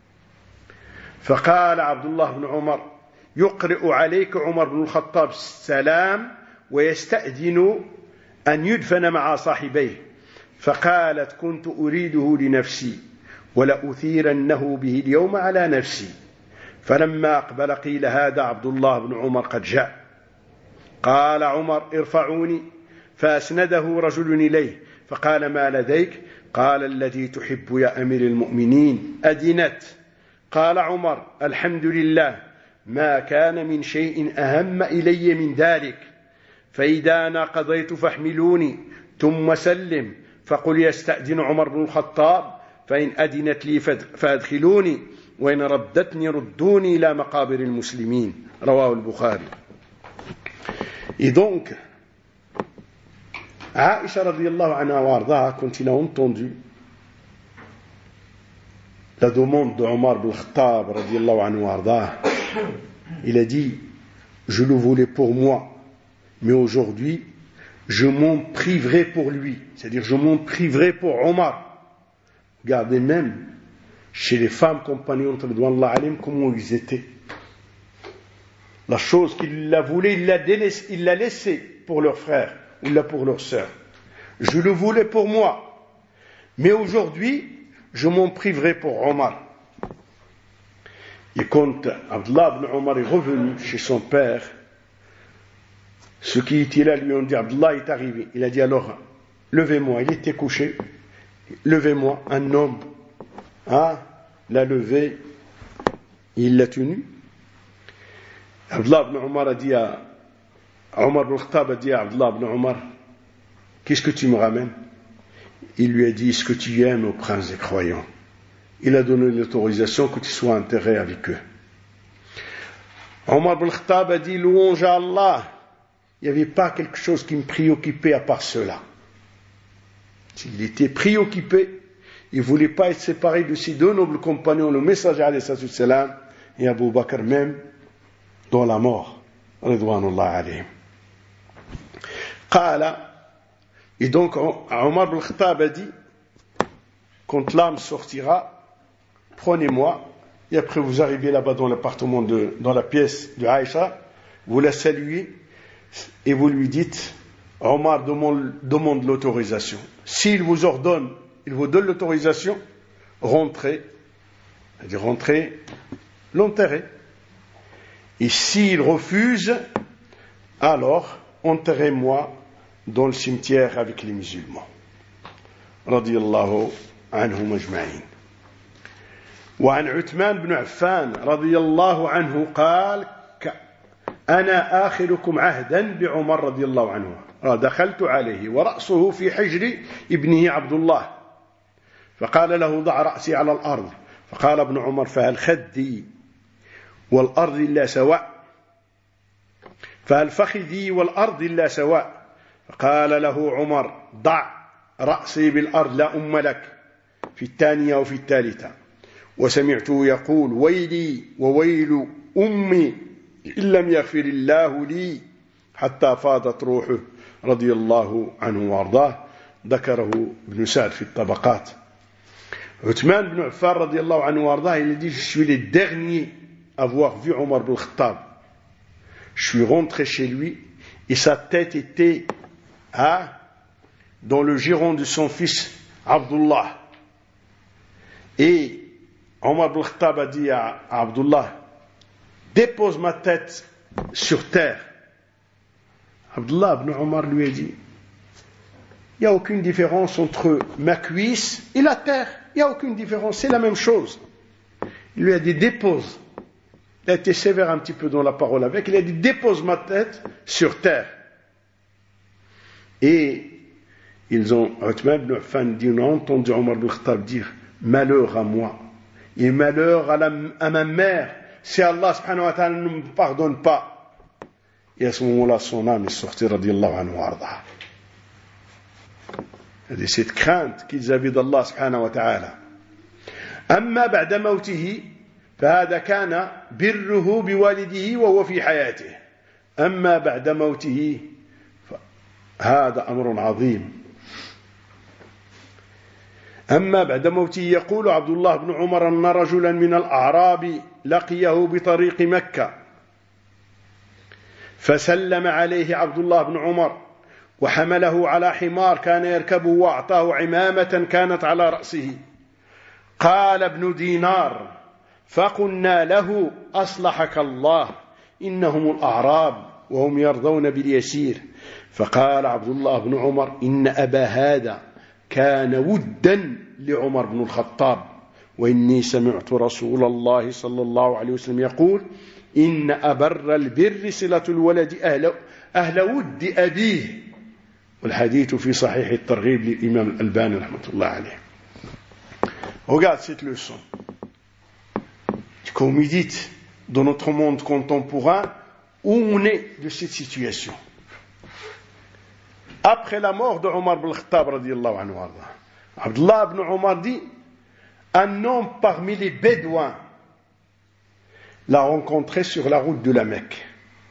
Speaker 1: فقال عبد الله بن عمر يقرئ عليك عمر بن الخطاب السلام ويستأذن أن يدفن مع صاحبيه. فقالت كنت أريده لنفسي ولأثيرنه به اليوم على نفسي. فلما أقبل قيل هذا عبد الله بن عمر قد جاء. قال عمر ارفعوني فأسنده رجل إليه فقال ما لديك؟ قال الذي تحب يا أمير المؤمنين أدنت. قال عمر الحمد لله ما كان من شيء أهم إلي من ذلك فإذا أنا قضيت فاحملوني ثم سلم فقل يستأذن عمر بن الخطاب فإن أدنت لي فأدخلوني وإن ردتني ردوني إلى مقابر المسلمين. رواه البخاري. Et donc, Aïcha radiallahu anha wa ardaha, quand il a entendu la demande de Omar ibn Khattab radiallahu anhu wa ardaha, il a dit je le voulais pour moi, mais aujourd'hui je m'en priverai pour lui, c'est-à-dire je m'en priverai pour Omar. Regardez même chez les femmes compagnons radiyallahu anhum comment ils étaient. La chose qu'il la voulait, il l'a laissée pour leur frère ou pour leur sœur. Je le voulais pour moi, mais aujourd'hui je m'en priverai pour Omar. Et quand Abdullah ibn Omar est revenu chez son père, ceux qui étaient là lui ont dit Abdullah est arrivé. Il a dit alors levez-moi. Il était couché. Levez-moi. Un homme l'a levé. Il l'a tenu. Abdullah ibn Omar a dit à Omar ibn Khattab a dit à Abdullah ibn Omar qu'est-ce que tu me ramènes? Il lui a dit ce que tu aimes au prince des croyants. Il a donné l'autorisation que tu sois enterré avec eux. Omar ibn Khattab a dit louange à Allah. il n'y avait pas quelque chose qui me préoccupait à part cela. S'il était préoccupé, il ne voulait pas être séparé de ces deux nobles compagnons, le messager alayhi salam et Abu Bakr même, dans la mort. Ridwanullah alayhim. Qala, et donc Omar ibn Khattab a dit, quand l'âme sortira, prenez-moi, et après vous arrivez là-bas dans l'appartement, dans la pièce de Aïcha, vous la saluez, et vous lui dites, Omar demande l'autorisation. S'il vous ordonne, il vous donne l'autorisation, rentrez, c'est-à-dire rentrez, l'enterrez. Et s'il refuse, alors enterrez-moi dans le cimetière avec les musulmans. Radiyallahu anhum ajma'in. وعن عثمان بن عفان رضي الله عنه قال أنا آخركم عهدا بعمر رضي الله عنه دخلت عليه ورأسه في حجر ابنه عبد الله فقال له ضع رأسي على الأرض فقال ابن عمر فهل خدي والأرض إلا سواء فهل فخذي والأرض إلا سواء فقال له عمر ضع رأسي بالأرض لا أم لك في الثانية وفي الثالثة وسمعته يقول ويلي وويل أمي إن لم يغفر الله لي حتى فاضت روحه رضي الله عنه وارضاه ذكره ابن سعد في الطبقات. Uthman ibn Affan radiallahu anhu وارضاه, il a dit, je suis le dernier à avoir vu Omar ibn Khattab. Je suis rentré chez lui et sa tête était dans le giron de son fils Abdullah. Et Omar ibn Khattab a dit à Abdullah, dépose ma tête sur terre. Abdullah ibn Omar lui a dit, il n'y a aucune différence entre ma cuisse et la terre. Il n'y a aucune différence, c'est la même chose. Il lui a dit, dépose. Il a été sévère un petit peu dans la parole avec. Il a dit, dépose ma tête sur terre. Et Uthman ibn Affan dit, on a entendu Omar ibn Khattab dire, malheur à moi et malheur à ma mère si Allah subhanahu wa ta'ala ne me pardonne pas. Et à ce moment-là, son âme est sortie, radiyallahu anhu wa arda. C'est cette crainte qu'ils avaient d'Allah subhanahu wa ta'ala. أما بعد موته فهذا كان بره بوالده وهو في حياته. أما بعد موته فهذا أمر عظيم. أما بعد موته يقول عبد الله بن عمر أن رجلا من الأعراب لقيه بطريق مكة فسلم عليه عبد الله بن عمر وحمله على حمار كان يركبه وأعطاه عمامة كانت على رأسه. قال ابن دينار فقلنا له أصلحك الله إنهم الأعراب وهم يرضون باليسير. فقال عبد الله بن عمر إن أبا هذا كان ودا لعمر بن الخطاب وإني سمعت رسول الله صلى الله عليه وسلم يقول إن أبر البر صلة الولد أهل ود أبيه. والحديث في صحيح الترغيب للإمام الألباني رحمة الله عليه. Regarde cette leçon. Qu'on médite dans notre monde contemporain où on est de cette situation. Après la mort de Omar ibn Khattab radiyallahu anhu, Abdullah ibn Omar dit, un homme parmi les Bédouins l'a rencontré sur la route de la Mecque.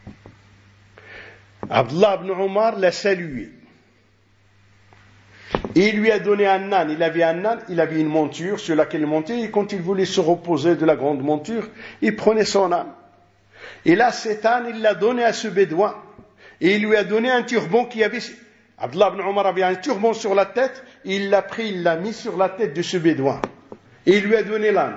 Speaker 1: Abdullah ibn Omar l'a salué. Et il lui a donné un âne. Il avait un âne, il avait une monture sur laquelle il montait, et quand il voulait se reposer de la grande monture, il prenait son âne. Et là, cet âne, il l'a donné à ce bédouin. Et il lui a donné un turban qui avait... Abdullah ibn Omar avait un turban sur la tête, et il l'a pris, il l'a mis sur la tête de ce bédouin. Et il lui a donné l'âne.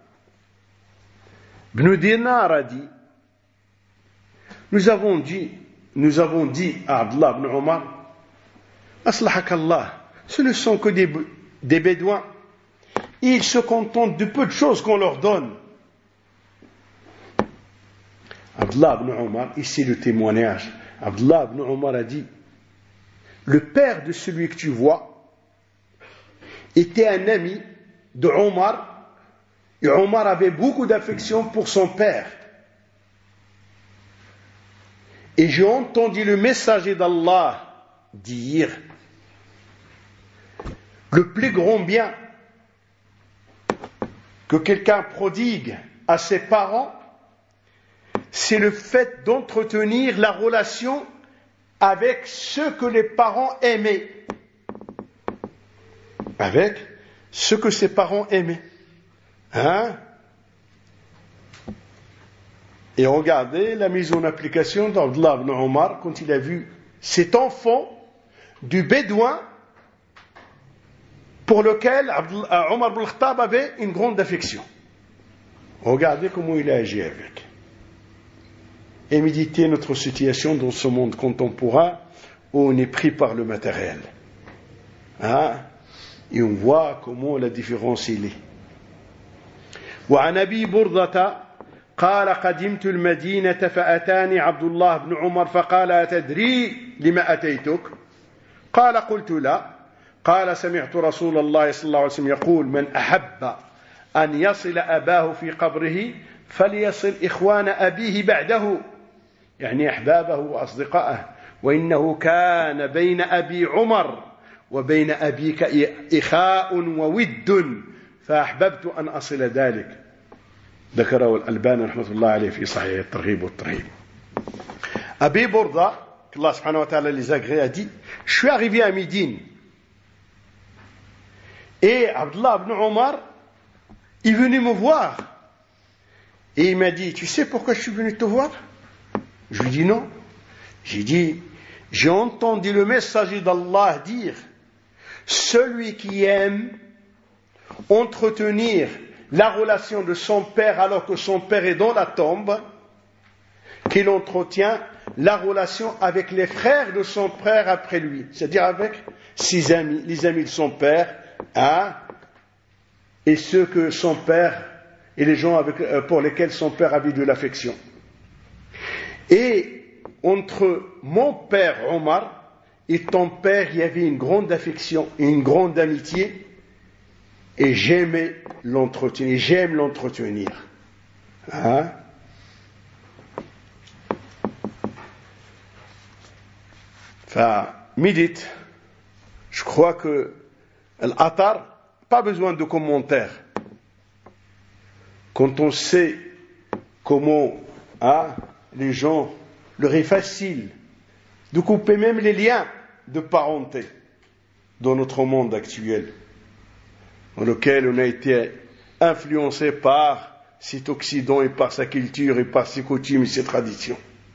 Speaker 1: Ibn Dinar a dit, nous avons dit à Abdullah ibn Omar, Aslahak Allah, ce ne sont que des bédouins. Ils se contentent de peu de choses qu'on leur donne. Abdullah ibn Omar, ici le témoignage, Abdullah ibn Omar a dit, le père de celui que tu vois était un ami de Omar, et Omar avait beaucoup d'affection pour son père. Et j'ai entendu le messager d'Allah dire, le plus grand bien que quelqu'un prodigue à ses parents, c'est le fait d'entretenir la relation avec ceux que les parents aimaient. Avec ce que ses parents aimaient. Hein? Et regardez la mise en application d'Abdullah ibn Omar quand il a vu cet enfant du bédouin pour lequel Omar ibn Khattab avait une grande affection. Regardez comment il a agi avec. Et méditez notre situation dans ce monde contemporain où on est pris par le matériel. Hein? Et on voit comment la différence il est. وعن أبي بردة قال قدمت المدينة فأتاني عبد الله بن عمر فقال أتدري لما أتيتك؟ قال قلت لا. قال سمعت رسول الله صلى الله عليه وسلم يقول من أحب أن يصل أباه في قبره فليصل إخوان أبيه بعده، يعني أحبابه وأصدقائه، وإنه كان بين أبي عمر وبين أبيك إخاء وود فأحببت أن أصل ذلك. ذكره الألباني رحمة الله عليه في صحيح الترغيب والترهيب. Abi Burda, qu'Allah subhanahu wa ta'ala les agrée, a dit, je suis arrivé à Médine et Abdullah ibn Omar est venu me voir et il m'a dit, tu sais pourquoi je suis venu te voir? Je lui dis non. J'ai dit, j'ai entendu le messager d'Allah dire, celui qui aime entretenir la relation de son père alors que son père est dans la tombe, qu'il entretient la relation avec les frères de son père après lui, c'est-à-dire avec ses amis, les amis de son père, hein, et ceux que son père et les gens pour lesquels son père avait de l'affection. Et entre mon père Omar et ton père, il y avait une grande affection et une grande amitié, et j'aime l'entretenir. Hein? Enfin, médite. Je crois que l'Atar, pas besoin de commentaires. Quand on sait comment les gens, leur est facile de couper même les liens de parenté dans notre monde actuel, dans lequel on a été influencé par cet Occident et par sa culture et par ses coutumes et ses traditions.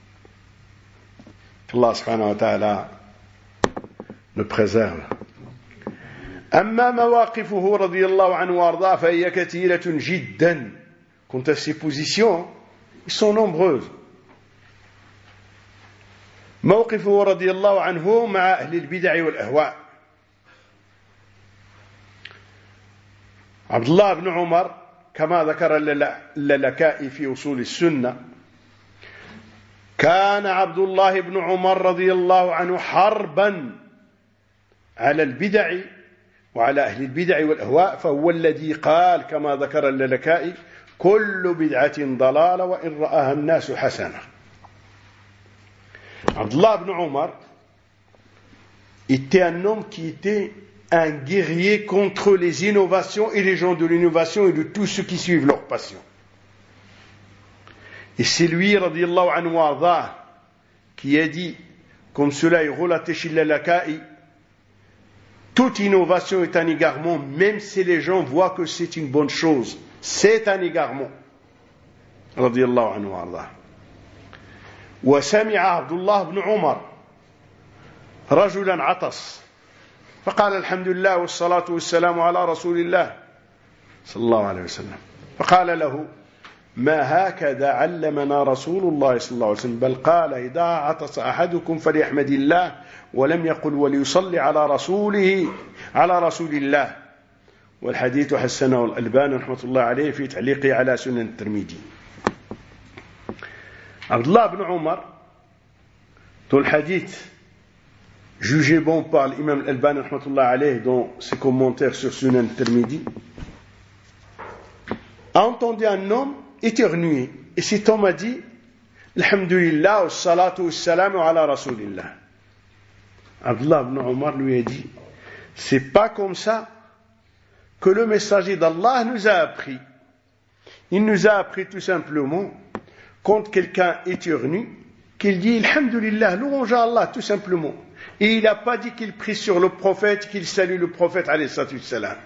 Speaker 1: Allah subhanahu wa ta'ala le préserve. أما مواقفه رضي الله عنه وأرضاه فهي كثيرة جدا. Quant à ses positions, ils sont nombreuses. موقفه رضي الله عنه مع أهل البدع والأهواء. عبد الله بن عمر كما ذكر اللالكائي في أصول السنة، كان عبد الله بن عمر رضي الله عنه حربا على البدع وعلى أهل البدع والأهواء، فهو الذي قال كما ذكر اللالكائي كل بدعة ضلالة وإن رآها الناس حسنة. Abdullah ibn Omar était un homme qui était un guerrier contre les innovations et les gens de l'innovation et de tous ceux qui suivent leur passion. Et c'est lui, radiyallahu anhu wardah, qui a dit, comme cela est relaté chez l'Alaka'i, toute innovation est un égarement, même si les gens voient que c'est une bonne chose. C'est un égarement. Radiyallahu anhu wardah. وسمع عبد الله بن عمر رجلا عطس فقال الحمد لله والصلاة والسلام على رسول الله صلى الله عليه وسلم، فقال له ما هكذا علمنا رسول الله صلى الله عليه وسلم، بل قال إذا عطس أحدكم فليحمد الله ولم يقل وليصلي على رسول الله. والحديث حسنه الألباني رحمة الله عليه في تعليقه على سنن الترمذي. Abdullah ibn Omar, dans le hadith jugé bon par l'imam al-Albani rahmatullah alayhi dans ses commentaires sur Sunan Tirmidhi, a entendu un homme éternuer, et cet homme a dit Alhamdulillah, wa salatu wa salamu ala rasulillah. Abdullah ibn Omar lui a dit, c'est pas comme ça que le messager d'Allah nous a appris. Il nous a appris tout simplement, quand quelqu'un éternue, qu'il dit Alhamdulillah, louange à Allah, tout simplement. Et il n'a pas dit qu'il prie sur le prophète, qu'il salue le prophète, alayhi salatu wassalam.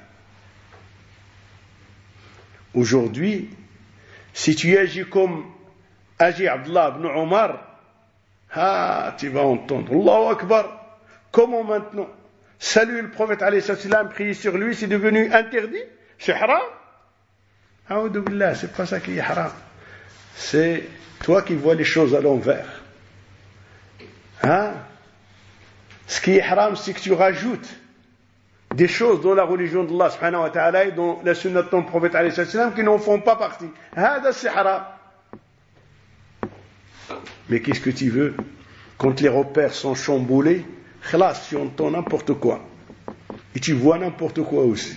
Speaker 1: Aujourd'hui, si tu agis comme agit Abdullah ibn Omar, tu vas entendre Allahu Akbar. Comment maintenant? Saluer le prophète, alayhi salatu wassalam, prier sur lui, c'est devenu interdit? C'est haram? A'udhu billah, c'est pas ça qui est haram. C'est toi qui vois les choses à l'envers. Ce qui est haram, c'est que tu rajoutes des choses dans la religion d'Allah subhanahu wa ta'ala et dans la sunna de ton prophète alayhi salam qui n'en font pas partie. C'est haram. Mais qu'est-ce que tu veux? Quand les repères sont chamboulés, khalas, tu entends n'importe quoi. Et tu vois n'importe quoi aussi.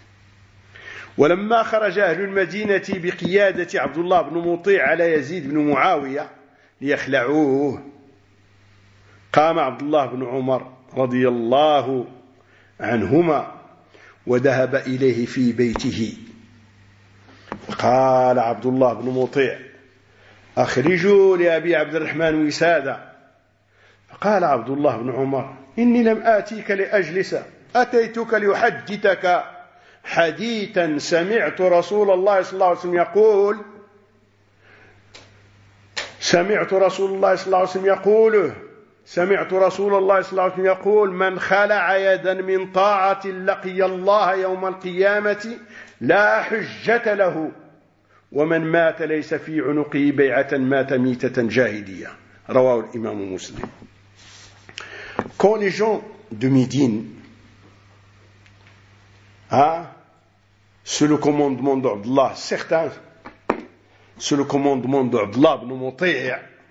Speaker 1: ولما خرج أهل المدينة بقيادة عبد الله بن مطيع على يزيد بن معاوية ليخلعوه قام عبد الله بن عمر رضي الله عنهما وذهب إليه في بيته فقال عبد الله بن مطيع أخرجوا لأبي عبد الرحمن وسادة فقال عبد الله بن عمر إني لم آتيك لأجلس أتيتك لأحدثك حديثا سمعت رسول الله صلى الله عليه وسلم يقول سمعت رسول الله صلى الله عليه وسلم يقول من خلع يدا من طاعة لقي الله يوم القيامة لا حجة له ومن مات ليس في عنقه بيعة مات ميتة جاهلية رواه الإمام مسلم. Quand les gens de Médine sous le commandement d'Abdullah, certains sous le commandement d'Abdullah ibn Muti'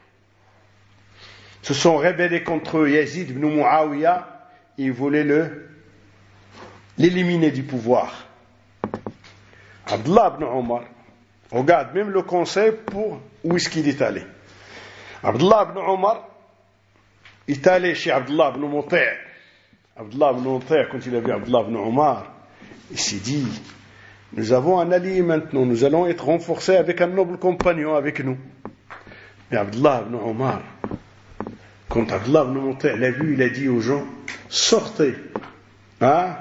Speaker 1: se sont rebellés contre Yazid ibn Muawiyah et ils voulaient l'éliminer du pouvoir. Abdullah ibn Omar, regarde même le conseil pour où est-ce qu'il est allé. Abdullah ibn Omar est allé chez Abdullah ibn Muti'. Abdullah ibn Muti', quand il a vu Abdullah ibn Omar, il s'est dit, nous avons un allié maintenant, nous allons être renforcés avec un noble compagnon avec nous. Mais Abdullah ibn Omar, quand Abdullah ibn Muti' l'a vu, il a dit aux gens, sortez un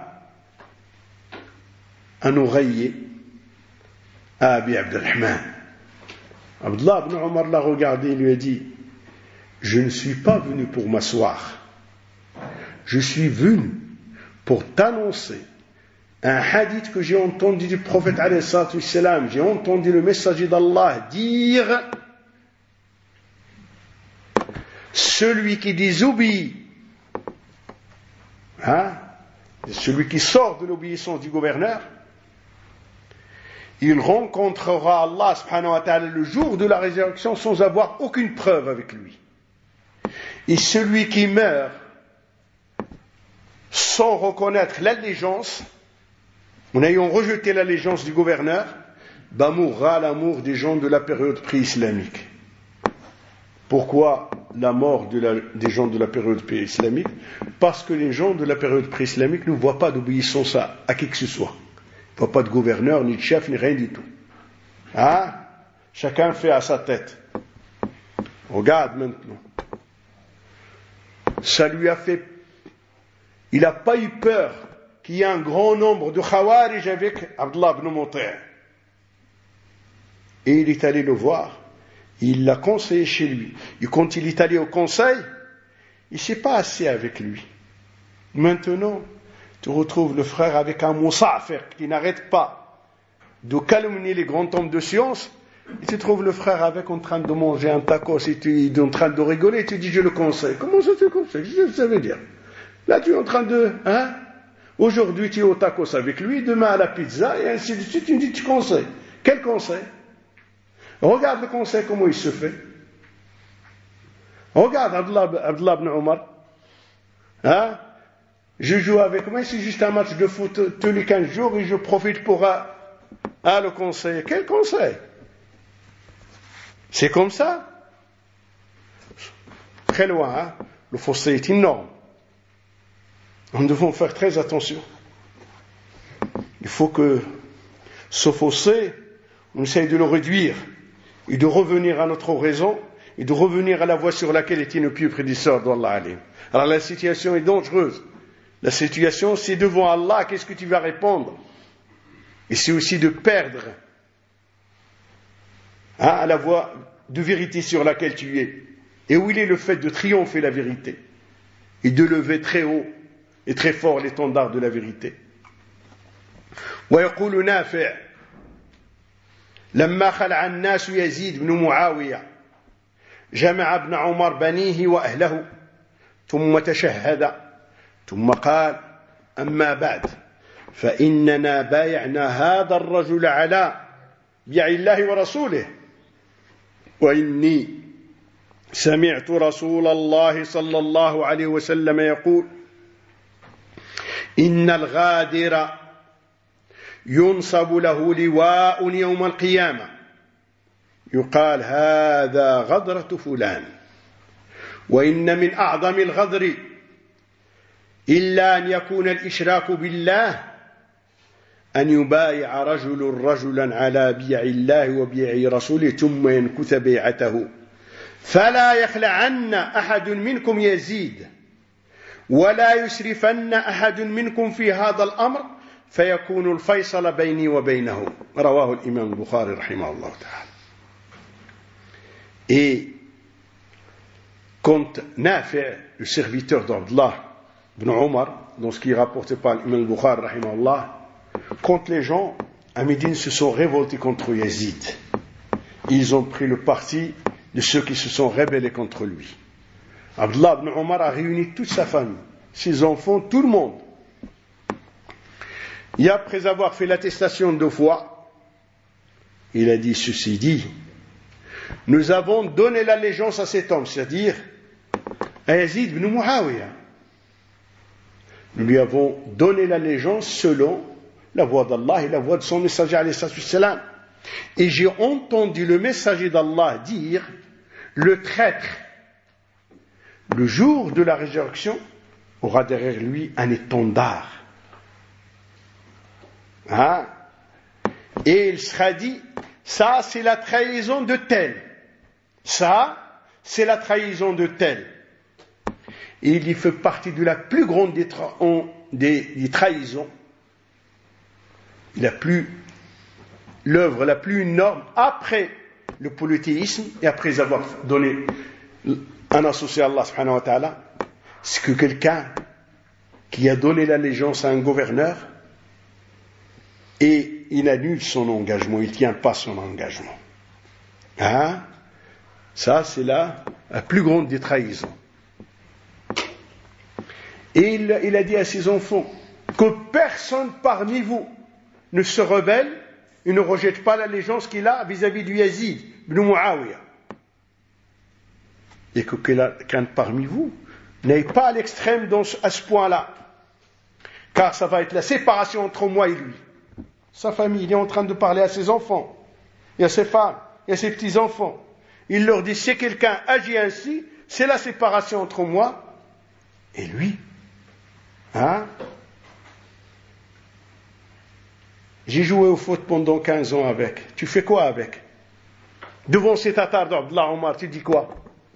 Speaker 1: oreiller à Abi Abdelrahman. Abdullah ibn Omar l'a regardé et lui a dit, je ne suis pas venu pour m'asseoir, je suis venu pour t'annoncer un hadith que j'ai entendu du prophète alayhi salatu wassalam, j'ai entendu le messager d'Allah dire celui qui désobéit, celui qui sort de l'obéissance du gouverneur, il rencontrera Allah subhanahu wa ta'ala le jour de la résurrection sans avoir aucune preuve avec lui. Et celui qui meurt sans reconnaître l'allégeance, en ayant rejeté l'allégeance du gouverneur, mourra l'amour des gens de la période pré-islamique. Pourquoi la mort des gens de la période pré-islamique? Parce que les gens de la période pré-islamique ne voient pas d'obéissance à qui que ce soit. Ils ne voient pas de gouverneur, ni de chef, ni rien du tout. Chacun fait à sa tête. Regarde maintenant. Ça lui a fait... Il n'a pas eu peur qu'il y ait un grand nombre de Khawarij avec Abdullah ibn Muti'. Et il est allé le voir. Il l'a conseillé chez lui. Et quand il est allé au conseil, il ne s'est pas assis avec lui. Maintenant, tu retrouves le frère avec un moussafir qui n'arrête pas de calomnier les grands hommes de science. Et tu trouves le frère avec en train de manger un tacos et tu es en train de rigoler et tu dis je le conseille. Comment ça tu conseilles? Qu'est-ce que ça veut dire? Là tu es en train de... Aujourd'hui tu es au tacos avec lui, demain à la pizza et ainsi de suite. Tu me dis tu conseilles. Quel conseil? Regarde le conseil comment il se fait. Regarde Abdullah ibn Omar. Je joue avec moi, c'est juste un match de foot tous les 15 jours et je profite pour le conseil. Quel conseil? C'est comme ça. très loin, hein. Le fossé est énorme. Nous devons faire très attention. Il faut que ce fossé, on essaye de le réduire et de revenir à notre raison et de revenir à la voie sur laquelle étaient nos pieux prédécesseurs d'Allah alim. Alors la situation est dangereuse. La situation, c'est devant Allah, qu'est-ce que tu vas répondre? Et c'est aussi de perdre à la voie de vérité sur laquelle tu es. Et où il est le fait de triompher la vérité et de lever très haut et très fort l'étendard de la vérité. ويقول نافع لما خلع الناس يزيد بن معاوية جمع ابن عمر بنيه وأهله ثم تشهد ثم قال أما بعد فإننا بايعنا هذا الرجل على بيع الله ورسوله وإني سمعت رسول الله صلى الله عليه وسلم يقول إن الغادر ينصب له لواء يوم القيامة يقال هذا غدرة فلان وإن من أعظم الغدر إلا أن يكون الإشراك بالله أن يبايع رجل رجلا على بيع الله وبيع رسوله ثم ينكث بيعته فلا يخلعن أحد منكم يزيد ولا يسرفن أحد منكم في هذا الأمر فيكون الفيصل بيني وبينه رواه الإمام البخاري رحمه الله تعالى. Et quand Nafi', le serviteur d'Abdullah ibn Omar, dans ce qui est rapporté par l'imam al-Bukhari rahimahullah, quand les gens à Médine se sont révoltés contre Yazid, ils ont pris le parti de ceux qui se sont rebellés contre lui. Abdullah ibn Omar a réuni toute sa famille, ses enfants, tout le monde. Et après avoir fait l'attestation 2 fois, il a dit ceci dit, nous avons donné l'allégeance à cet homme, c'est-à-dire à Yazid ibn Muawiyah. Nous lui avons donné l'allégeance selon la voix d'Allah et la voix de son messager alayhi salam. Et j'ai entendu le messager d'Allah dire, le traître, le jour de la résurrection, aura derrière lui un étendard. Hein? Et il sera dit, ça c'est la trahison de tel. Ça, c'est la trahison de tel. Et il y fait partie de la plus grande des trahisons. L'œuvre la plus énorme après le polythéisme et après avoir donné un associé à Allah subhanahu wa ta'ala, c'est que quelqu'un qui a donné l'allégeance à un gouverneur et il annule son engagement, il ne tient pas son engagement. Hein? Ça, c'est la plus grande des trahisons. Et il a dit à ses enfants que personne parmi vous ne se rebelle et ne rejette pas l'allégeance qu'il a vis-à-vis du Yazid ibn Muawiyah. Et que quelqu'un parmi vous n'aille pas à l'extrême à ce point-là. Car ça va être la séparation entre moi et lui. Sa famille, il est en train de parler à ses enfants, et à ses femmes, et à ses petits-enfants. Il leur dit, si quelqu'un agit ainsi, c'est la séparation entre moi et lui. Hein? J'ai joué au foot pendant 15 ans avec. Tu fais quoi avec? Devant ces Tatars d'Abdullah Omar, tu dis quoi?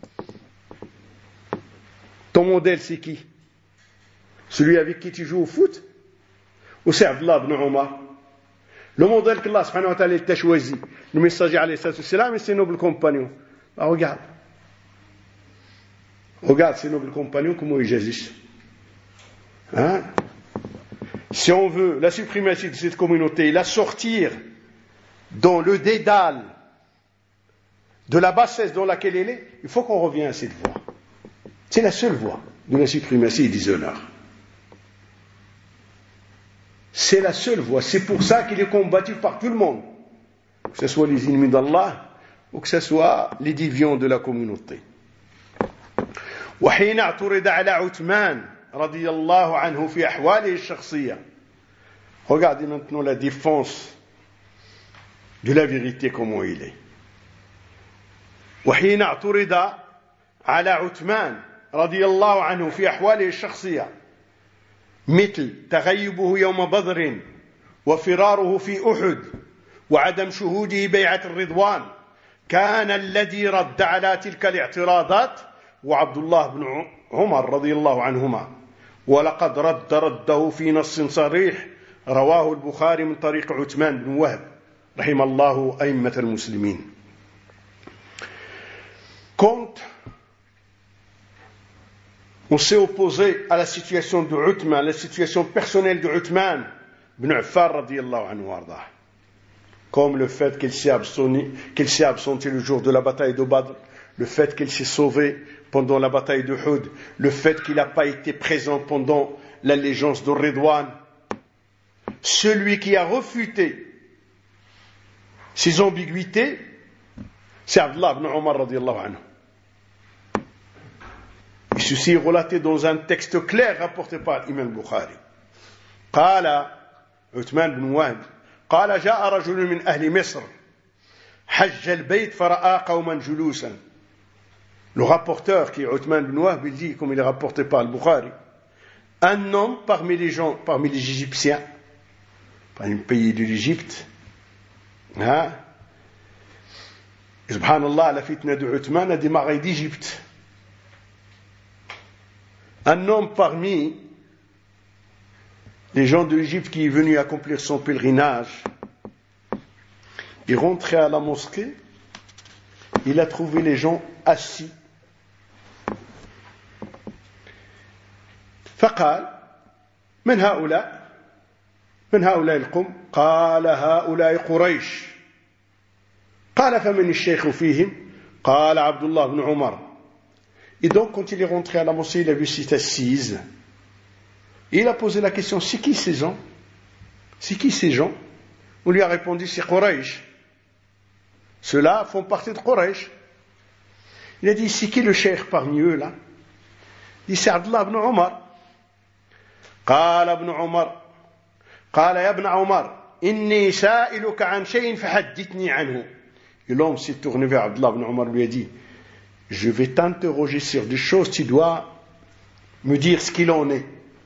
Speaker 1: Ton modèle, c'est qui? Celui avec qui tu joues au foot? Ou c'est Abdullah ibn Omar? Le modèle qu'Allah subhanahu wa ta'ala t'a choisi, le messager alayhi salam et ses nobles compagnons. Ah, regarde ces nobles compagnons, comment ils agissent. Hein? Si on veut la suprématie de cette communauté, la sortir dans le dédale de la bassesse dans laquelle elle est, il faut qu'on revienne à cette voie. C'est la seule voie de la suprématie et des honneurs. C'est la seule voie. C'est pour ça qu'il est combattu par tout le monde. Que ce soit les ennemis d'Allah ou que ce soit les déviants de la communauté. وحين اعترض على عثمان رضي الله عنه في أحواله الشخصية. Regardez maintenant la défense de la vérité, comment il est. وحين اعترض على عثمان رضي الله عنه في أحواله الشخصية مثل تغيبه يوم بدر وفراره في أحد وعدم شهوده بيعة الرضوان كان الذي رد على تلك الاعتراضات وعبد الله بن عمر رضي الله عنهما ولقد رده في نص صريح رواه البخاري من طريق عثمان بن وهب رحم الله أئمة المسلمين. Quand on s'est opposé à la situation de Uthman, la situation personnelle de Uthman ibn Affan radiyallahu anhu wardah, comme le fait qu'il s'est absenté le jour de la bataille de Badr, le fait qu'il s'est sauvé pendant la bataille de Uhud, le fait qu'il n'a pas été présent pendant l'allégeance de Ridwan. Celui qui a refuté ces ambiguïtés, c'est Abdullah ibn Umar radiyallahu anhu. Et ceci est relaté dans un texte clair rapporté par l'imam Bukhari. قال عثمان بن وهب قال جاء رجل من أهل مصر حج البيت فرأى قوما جلوسا. Le rapporteur qui est Uthman ibn Wahb, il dit, comme il est rapporté par le Bukhari, un homme parmi les Égyptiens, parmi le pays de l'Égypte, hein, subhanallah, la fitna de Uthman a démarré d'Égypte. Un homme parmi les gens de l'Égypte qui est venu accomplir son pèlerinage, il rentrait à la mosquée, il a trouvé les gens assis. فقال من هؤلاء القوم قال هؤلاء قريش قال فمن الشيخ فيهم قال عبد الله بن عمر. Et donc quand il est rentré à la mosquée, il a vu cette assise, il a posé la question, c'est qui ces gens? On lui a répondu, c'est Quraysh, ceux-là font partie de Quraysh. Il a dit, c'est qui le cheikh parmi eux là? Il dit, c'est Abdullah ibn Umar. قال ابن عمر قال يا ابن عمر إني سائلك عن شيء فحدثني عنه. Et l'homme s'est tourné vers Abdullah ibn Umar, lui a dit, je vais t'interroger sur des choses, tu dois me dire ce qu'il en est.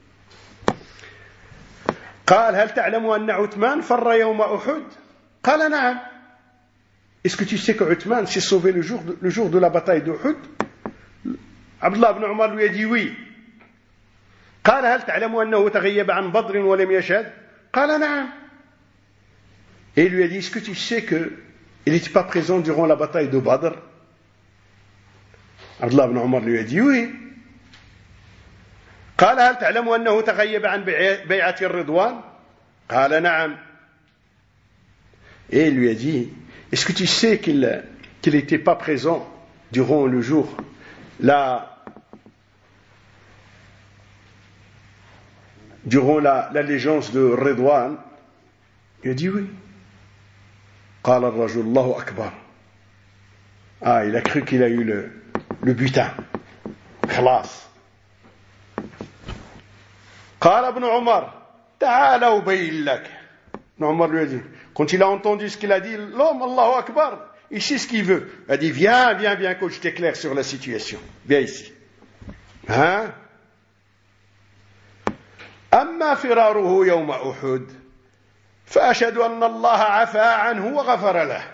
Speaker 1: قال هل تعلم أن عثمان فر يوم أحد؟ قال نعم. Est-ce que tu sais que Uthman s'est sauvé le jour de la bataille d'Uhud? Abdullah ibn Umar lui a dit oui. قال هل تعلم أنه تغيب عن بدر ولم يشهد؟ قال نعم. Et il lui a dit, est-ce que tu sais qu'il n'était pas présent durant la bataille de Badr? Abdullah ibn Umar lui a dit oui. قال هل تعلم أنه تغيب عن بيعة الرضوان؟ قال نعم. Et il lui a dit, est-ce que tu sais qu'il n'était pas présent durant le jour durant l'allégeance de Ridwan? Il a dit oui. قال الرجل الله أكبر. Ah, il a cru qu'il a eu le butin. خلاص. قال ابن عمر تعال أبين لك. Ibn Umar lui a dit, quand il a entendu ce qu'il a dit, l'homme, Allahu Akbar, il sait ce qu'il veut. Il a dit, viens, que je t'éclaire sur la situation. Viens ici. Hein? أما فراره يوم أحد فأشهد أن الله عفى عنه وغفر له.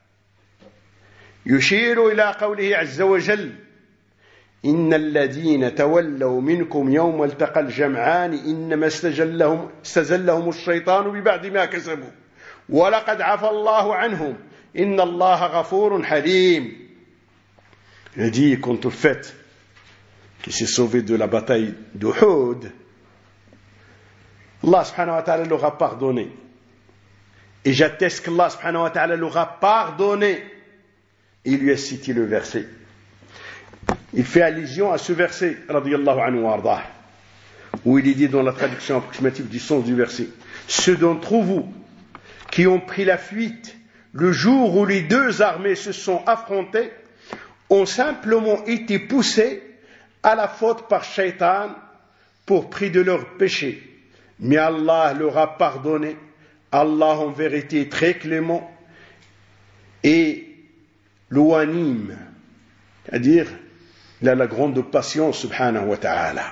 Speaker 1: يشير إلى قوله عز وجل إن الذين تولوا منكم يوم التقى الجمعان إنما استزلهم الشيطان ببعد ما كسبوا ولقد عفى الله عنهم إن الله غفور حليم. Il a dit, quant au fait qu'il s'est sauvé de la bataille d'Uhud, Allah subhanahu wa ta'ala l'aura pardonné. Et j'atteste qu'Allah subhanahu wa ta'ala l'aura pardonné. Il lui a cité le verset. Il fait allusion à ce verset, radiyallahu anhu wa ardah, où il est dit dans la traduction approximative du sens du verset, ceux d'entre vous qui ont pris la fuite le jour où les deux armées se sont affrontées ont simplement été poussés à la faute par Shaitan pour prix de leur péché. Mais Allah leur a pardonné. Allah en vérité est très clément et loanim, c'est-à-dire Il a la grande patience, subhanahu wa ta'ala.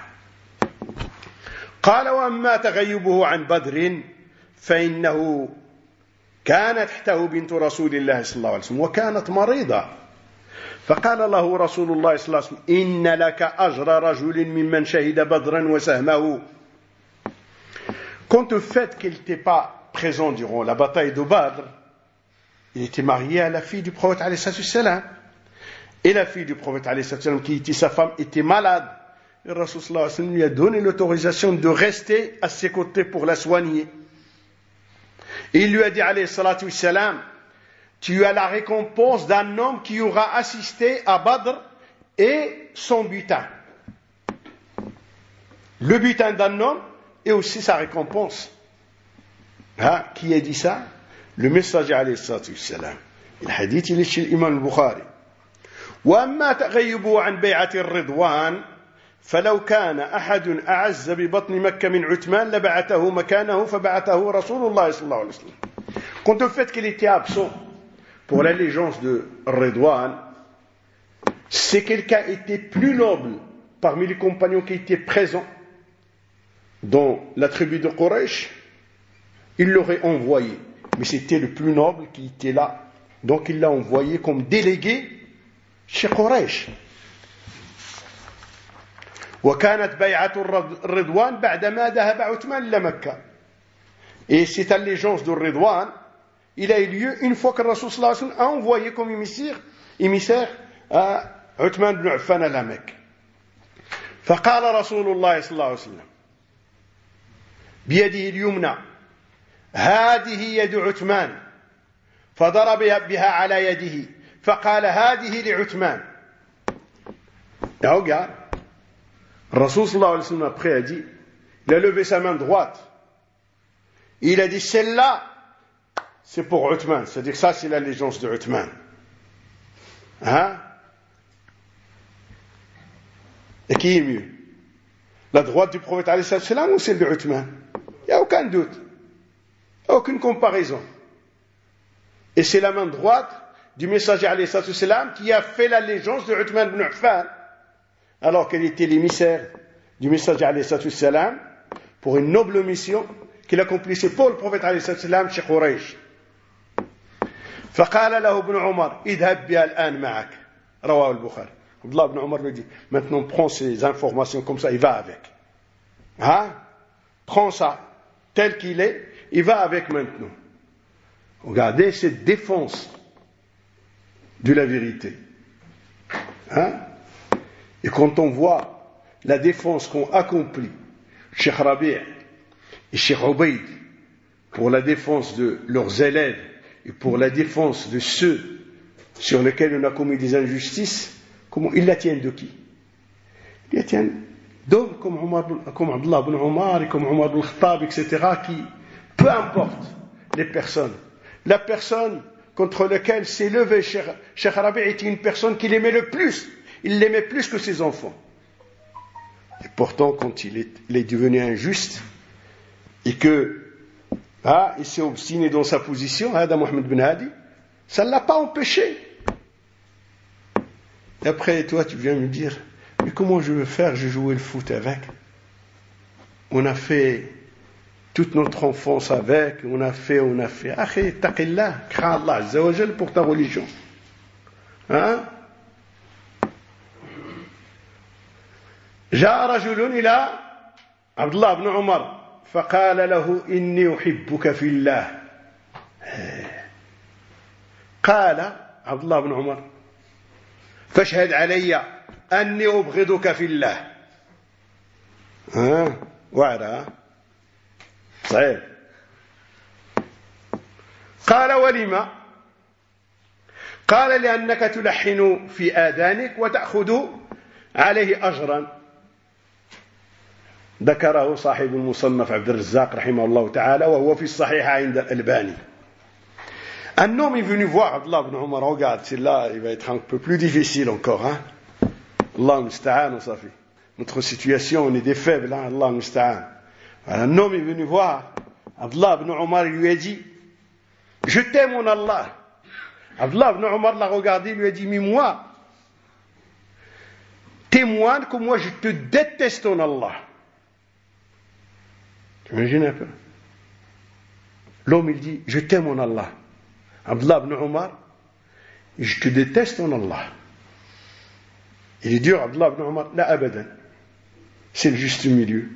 Speaker 1: قال وأما تغيبه عن بدر فإنه كانت تحته بنت رسول الله صلى الله عليه وسلم وكانت مريضة فقال له رسول الله صلى الله عليه وسلم إن لك أجر رجل ممن شهد بدرا وسهمه. Quant au fait qu'il n'était pas présent durant la bataille de Badr, il était marié à la fille du prophète alayhi salam. Et la fille du prophète alayhi salam, qui était sa femme, était malade. Et le Rasul sallallahu alayhi wa sallam lui a donné l'autorisation de rester à ses côtés pour la soigner. Et il lui a dit alayhi salatu salam, tu as la récompense d'un homme qui aura assisté à Badr et son butin. Le butin d'un homme et aussi sa récompense. Qui a dit ça? Le messager alayhi salatu salam. Le hadith il est chez l'imam al-Bukhari. وأما تغيبه عن بيعة الرضوان فلو كان أحد أعز ببطن مكة من عثمان لبعثه مكانه فبعثه رسول الله صلى الله عليه وسلم. Quant au fait qu'il était absent pour l'allégeance de Ridwan, c'est quelqu'un qui était plus noble parmi les compagnons qui étaient présents dans la tribu de Quraysh, il l'aurait envoyé. Mais c'était le plus noble qui était là. Donc il l'a envoyé comme délégué chez Quraysh. وكانت بيعة الرضوان بعدما ذهب عثمان إلى مكة. Et cette allégeance de Ridwan, il a eu lieu une fois que le Rasul sallallahu alayhi wa sallam a envoyé comme émissaire à Uthman ibn Affan à la Mecque. فقال رسول الله صلى الله عليه وسلم بيده اليمنى هذه يد عثمان فضرب بها على يده فقال هذه لعثمان. Et regarde, le Rasul sallallahu alayhi wa sallam après a dit, il a levé sa main droite, il a dit celle-là c'est pour Uthman, c'est-à-dire que ça c'est l'allégeance de Uthman. Et qui est mieux, la droite du prophète alayhi salam ou celle de Uthman? Il n'y a aucun doute, aucune comparaison. Et c'est la main droite du messager alayhi salam qui a fait l'allégeance de Uthman ibn Affan, alors qu'elle était l'émissaire du messager alayhi salam pour une noble mission qu'il accomplissait pour le prophète alayhi salam chez Quraysh. فقال له ابن عمر اذهب بها الآن معك رواه البخاري. Abdullah ibn Umar lui dit, maintenant prends ces informations comme ça, il va avec. Prends ça tel qu'il est, il va avec maintenant. Regardez cette défense de la vérité. Et quand on voit la défense qu'ont accompli Cheikh Rabi' et Cheikh Ubayd pour la défense de leurs élèves et pour la défense de ceux sur lesquels on a commis des injustices, comment ils la tiennent de qui? Ils la tiennent d'hommes comme Abdullah ibn Omar et comme Omar ibn Khattab, etc., qui, peu importe les personnes, la personne contre laquelle s'est levé Cheikh Rabi' était une personne qu'il aimait le plus, il l'aimait plus que ses enfants. Et pourtant, quand il est devenu injuste et que il s'est obstiné dans sa position, Mohamed Ben Hadi, ça ne l'a pas empêché. Et après, toi, tu viens me dire, mais comment je veux faire? J'ai joué le foot avec. On a fait toute notre enfance avec, on a fait. Akhi, taqillah, crains Allah Azza wa Jal pour ta religion. جاء رجل إلى عبد الله بن عمر فقال له إني أحبك في الله. قال عبد الله بن عمر فاشهد علي أني أبغضك في الله. وعرى صحيح. قال ولما؟ قال لأنك تلحن في آذانك وتأخذ عليه أجرا. ذكره صاحب المصنف عبد الرزاق رحمه الله تعالى وهو في الصحيح عند الألباني. Un homme est venu voir Abdullah ibn Umar, regarde, celui-là, il va être un peu plus difficile encore. Allah musta'an, Safi. Notre situation, on est des faibles, Allah musta'an. Un homme est venu voir Abdullah ibn Umar, il lui a dit, je t'aime en Allah. Abdullah ibn Umar l'a regardé, il lui a dit, mais moi, témoigne que moi je te déteste en Allah. Tu imagines un peu? L'homme il dit, je t'aime en Allah. Abdullah ibn Omar, je te déteste en Allah. Il est dur, Abdullah ibn Omar, la abadan. C'est le juste milieu.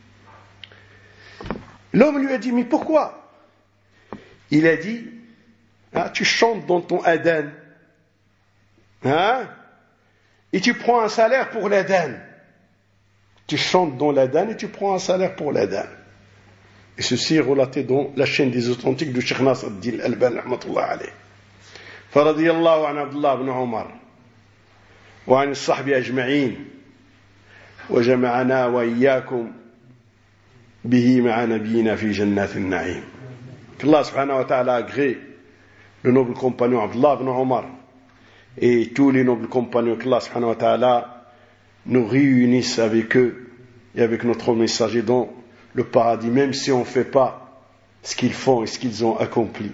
Speaker 1: L'homme lui a dit, mais pourquoi? Il a dit, ah, tu chantes dans ton adhan, hein? Et tu prends un salaire pour l'adhan. Tu chantes dans l'adhan et tu prends un salaire pour l'adhan. Et ceci est relaté dans la chaîne des authentiques de Cheikh Nasr ad-Din al-Albani rahmatullah alayh. فرضي الله عن عبد الله بن عمر وعن الصحب أجمعين وجمعنا وإياكم به مع نبينا في جنات النعيم. qu'Allah subhanahu wa ta'ala agrée le noble compagnon Abdullah ibn Omar et tous les nobles compagnons, qu'Allah subhanahu wa ta'ala nous réunisse avec eux et avec notre messager dans le paradis, même si on ne fait pas ce qu'ils font et ce qu'ils ont accompli.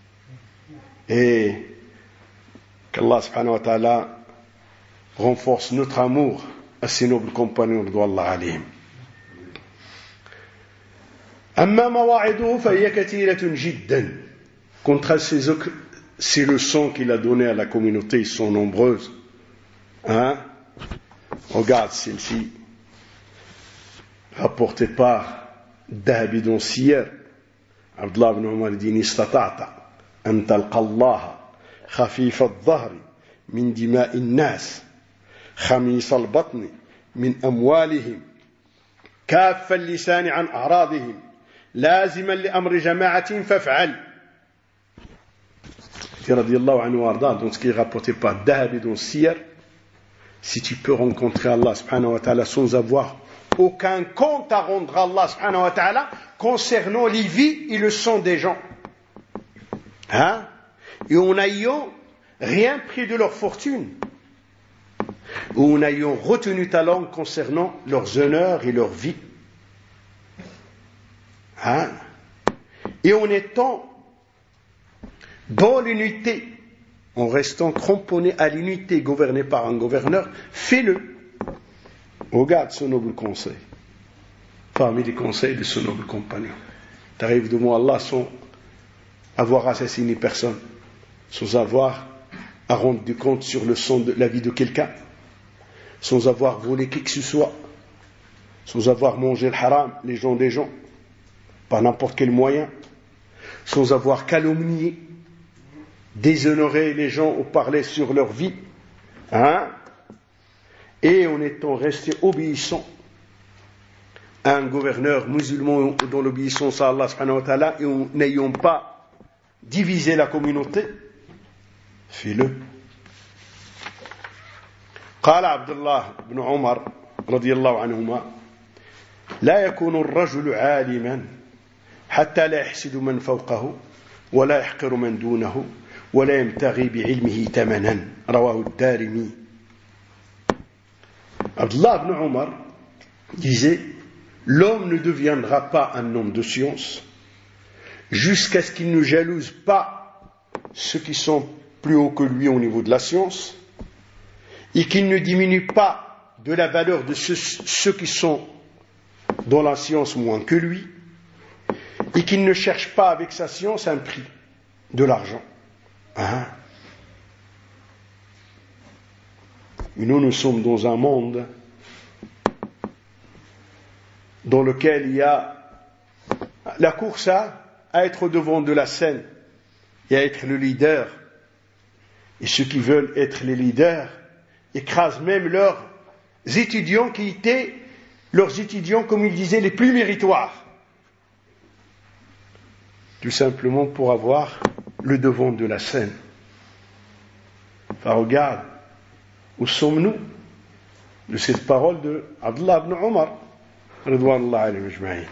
Speaker 1: Et qu'Allah subhanahu wa ta'ala renforce notre amour à ces nobles compagnons radiyallahu alayhim. أما مواعظه فهي كثيرة جدا. Contre ces leçons qu'il a données à la communauté, ils sont nombreuses. Hein? Regarde celle-ci, rapportée par Dahabi dans Siyar. Abdullah ibn Umar dit, استطعت أن تلقى الله خفيف الظهر من دماء الناس خميس البطن من أموالهم كاف اللسان عن أعراضهم لازما لأمر جماعة فافعل. Radiallahu anhu warda, dans ce qui est rapporté par Dahabi dans Siyar, si tu peux rencontrer Allah subhanahu wa ta'ala sans avoir aucun compte à rendre à Allah subhanahu wa ta'ala concernant les vies et le sang des gens, hein? Et en n'ayant rien pris de leur fortune, ou en ayant retenu ta langue concernant leurs honneurs et leur vie, hein? Et en étant dans l'unité, en restant cramponné à l'unité gouvernée par un gouverneur, fais-le. Regarde ce noble conseil. Parmi les conseils de ce noble compagnon. T'arrives devant Allah sans avoir assassiné personne, sans avoir à rendre du compte sur le sang de la vie de quelqu'un, sans avoir volé qui que ce soit, sans avoir mangé le haram, les gens des gens, par n'importe quel moyen, sans avoir calomnié, déshonorer les gens ou parler sur leur vie, hein? Et en étant resté obéissant à un gouverneur musulman dans l'obéissance à Allah subhanahu wa ta'ala, et en n'ayant pas divisé la communauté, fais-le. قال عبد الله بن عمر رضي الله عنهما لا يكون الرجل عالما حتى لا يحسد من فوقه ولا يحقر من دونه ولا يمتغي بعلمه ثمنا رواه الدارمي. Abdullah ibn Omar disait, l'homme ne deviendra pas un homme de science jusqu'à ce qu'il ne jalouse pas ceux qui sont plus hauts que lui au niveau de la science, et qu'il ne diminue pas de la valeur de ceux qui sont dans la science moins que lui, et qu'il ne cherche pas avec sa science un prix, de l'argent. Hein? Et nous sommes dans un monde dans lequel il y a la course à être devant de la scène et à être le leader. Et ceux qui veulent être les leaders écrasent même leurs étudiants qui étaient, leurs étudiants, comme ils disaient, les plus méritoires. Tout simplement pour avoir le devant de la scène. Enfin, regarde, où sommes-nous de cette parole de Abdullah ibn Omar radiyallahu anhu ajma'in.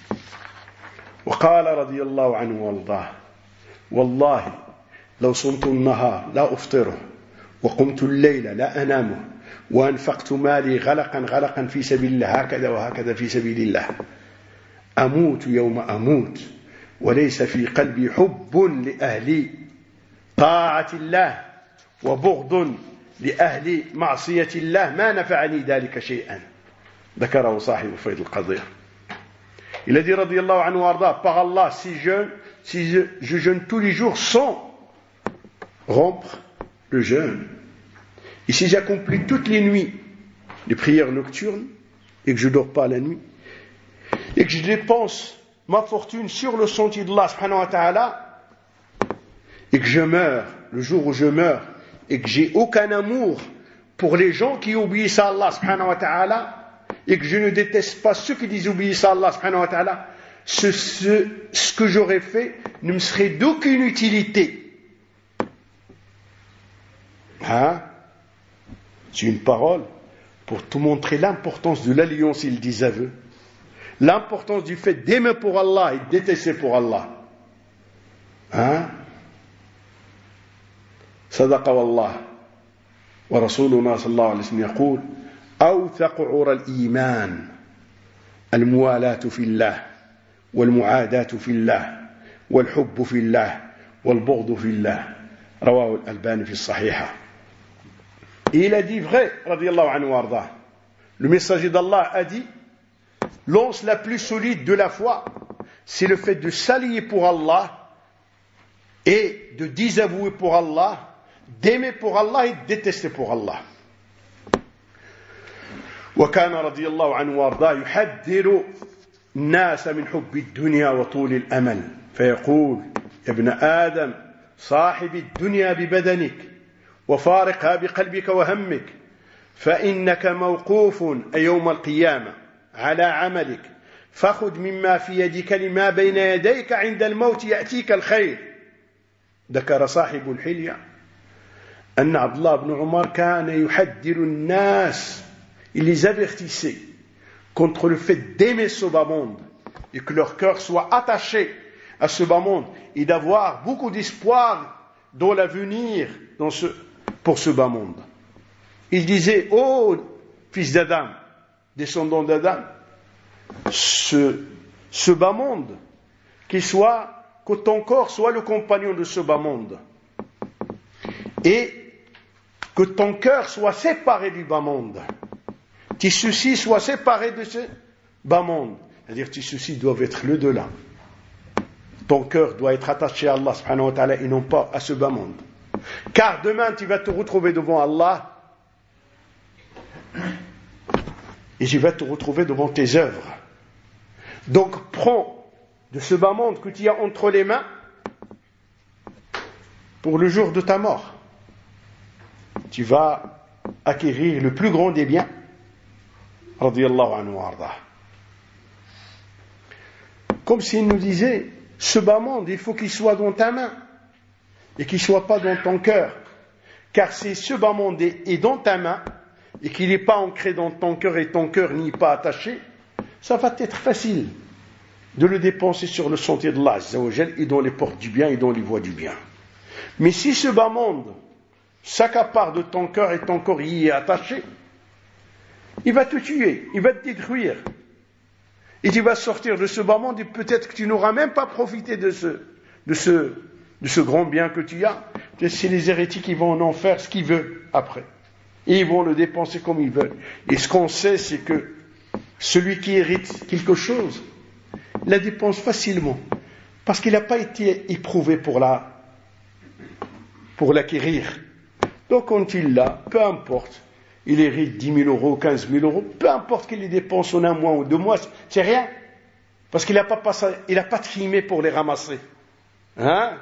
Speaker 1: وقال رضي الله عنه وارضاه والله لو صمت النهار لا أفطره وقمت الليل لا أنامه وأنفقت مالي غلقا في سبيل الله هكذا وهكذا في سبيل الله أموت يوم أموت وليس في قلبي حب لأهلي طاعة الله وبغض لأهل معصية الله ما نفعني ذلك شيئا. ذكره صاحب فيض القدير. Il a dit رضي الله عنه وارضاه, par Allah, si je jeûne tous les jours sans rompre le jeûne, et si j'accomplis toutes les nuits les prières nocturnes, et que je ne dors pas la nuit, et que je dépense ma fortune sur le sentier d'Allah subhanahu wa ta'ala, et que je meurs le jour où je meurs, et que j'ai aucun amour pour les gens qui obéissent à Allah subhanahu wa ta'ala, et que je ne déteste pas ceux qui désobéissent à Allah subhanahu wa ta'ala, ce que j'aurais fait ne me serait d'aucune utilité. Hein? C'est une parole pour te montrer l'importance de l'alliance et le désaveu, l'importance du fait d'aimer pour Allah et de détester pour Allah. Hein? صدق والله ورسولنا صلى الله عليه وسلم يقول أوثق عرى الإيمان الموالاة في الله والمعاداة في الله والحب في الله والبغض في الله. رواه الألباني في الصحيحة. Et il a dit vrai, radiyallahu anhu warda, le messager d'Allah a dit, l'once la plus solide de la foi, c'est le fait de s'allier pour Allah et de désavouer pour Allah, d'aimer pour Allah et de détester pour Allah. وكان رضي الله عنه وارضاه يحذر الناس من حب الدنيا وطول الأمل فيقول يا ابن آدم صاحب الدنيا ببدنك وفارقها بقلبك وهمك فإنك موقوف يوم القيامة على عملك فخذ مما في يدك لما بين يديك عند الموت يأتيك الخير. ذكر صاحب الحلية أن عبد الله بن عمر كان يحذر الناس, il les avertissait contre le fait d'aimer ce bas monde et que leur cœur soit attaché à ce bas monde et d'avoir beaucoup d'espoir dans l'avenir pour ce bas monde. Il disait, ô fils d'Adam, descendant d'Adam, ce bas monde, que ton corps soit le compagnon de ce bas monde et que ton cœur soit séparé du bas monde. Tes soucis soient séparés de ce bas monde. C'est-à-dire tes soucis doivent être le delà. Ton cœur doit être attaché à Allah subhanahu wa ta'ala et non pas à ce bas monde. Car demain tu vas te retrouver devant Allah et tu vas te retrouver devant tes œuvres. Donc prends de ce bas monde que tu as entre les mains pour le jour de ta mort. Tu vas acquérir le plus grand des biens. Radiyallahu anhu wa ardah. Comme s'il nous disait, ce bas monde, il faut qu'il soit dans ta main et qu'il ne soit pas dans ton cœur. Car si ce bas monde est dans ta main et qu'il n'est pas ancré dans ton cœur et ton cœur n'y est pas attaché, ça va être facile de le dépenser sur le sentier de Allah et dans les portes du bien et dans les voies du bien. Mais si ce bas monde s'accapare de ton cœur et ton corps y est attaché, il va te tuer, il va te détruire. Et tu vas sortir de ce bas monde et peut-être que tu n'auras même pas profité de ce grand bien que tu as. C'est les hérétiques qui vont en faire ce qu'ils veulent après. Et ils vont le dépenser comme ils veulent. Et ce qu'on sait, c'est que celui qui hérite quelque chose, la dépense facilement. Parce qu'il n'a pas été éprouvé pour l'acquérir. Donc quand il l'a, peu importe, il hérite 10 000 euros, 15 000 euros, peu importe qu'il les dépense en un mois ou 2 mois, c'est rien. Parce qu'il n'a pas trimé pour les ramasser. Hein?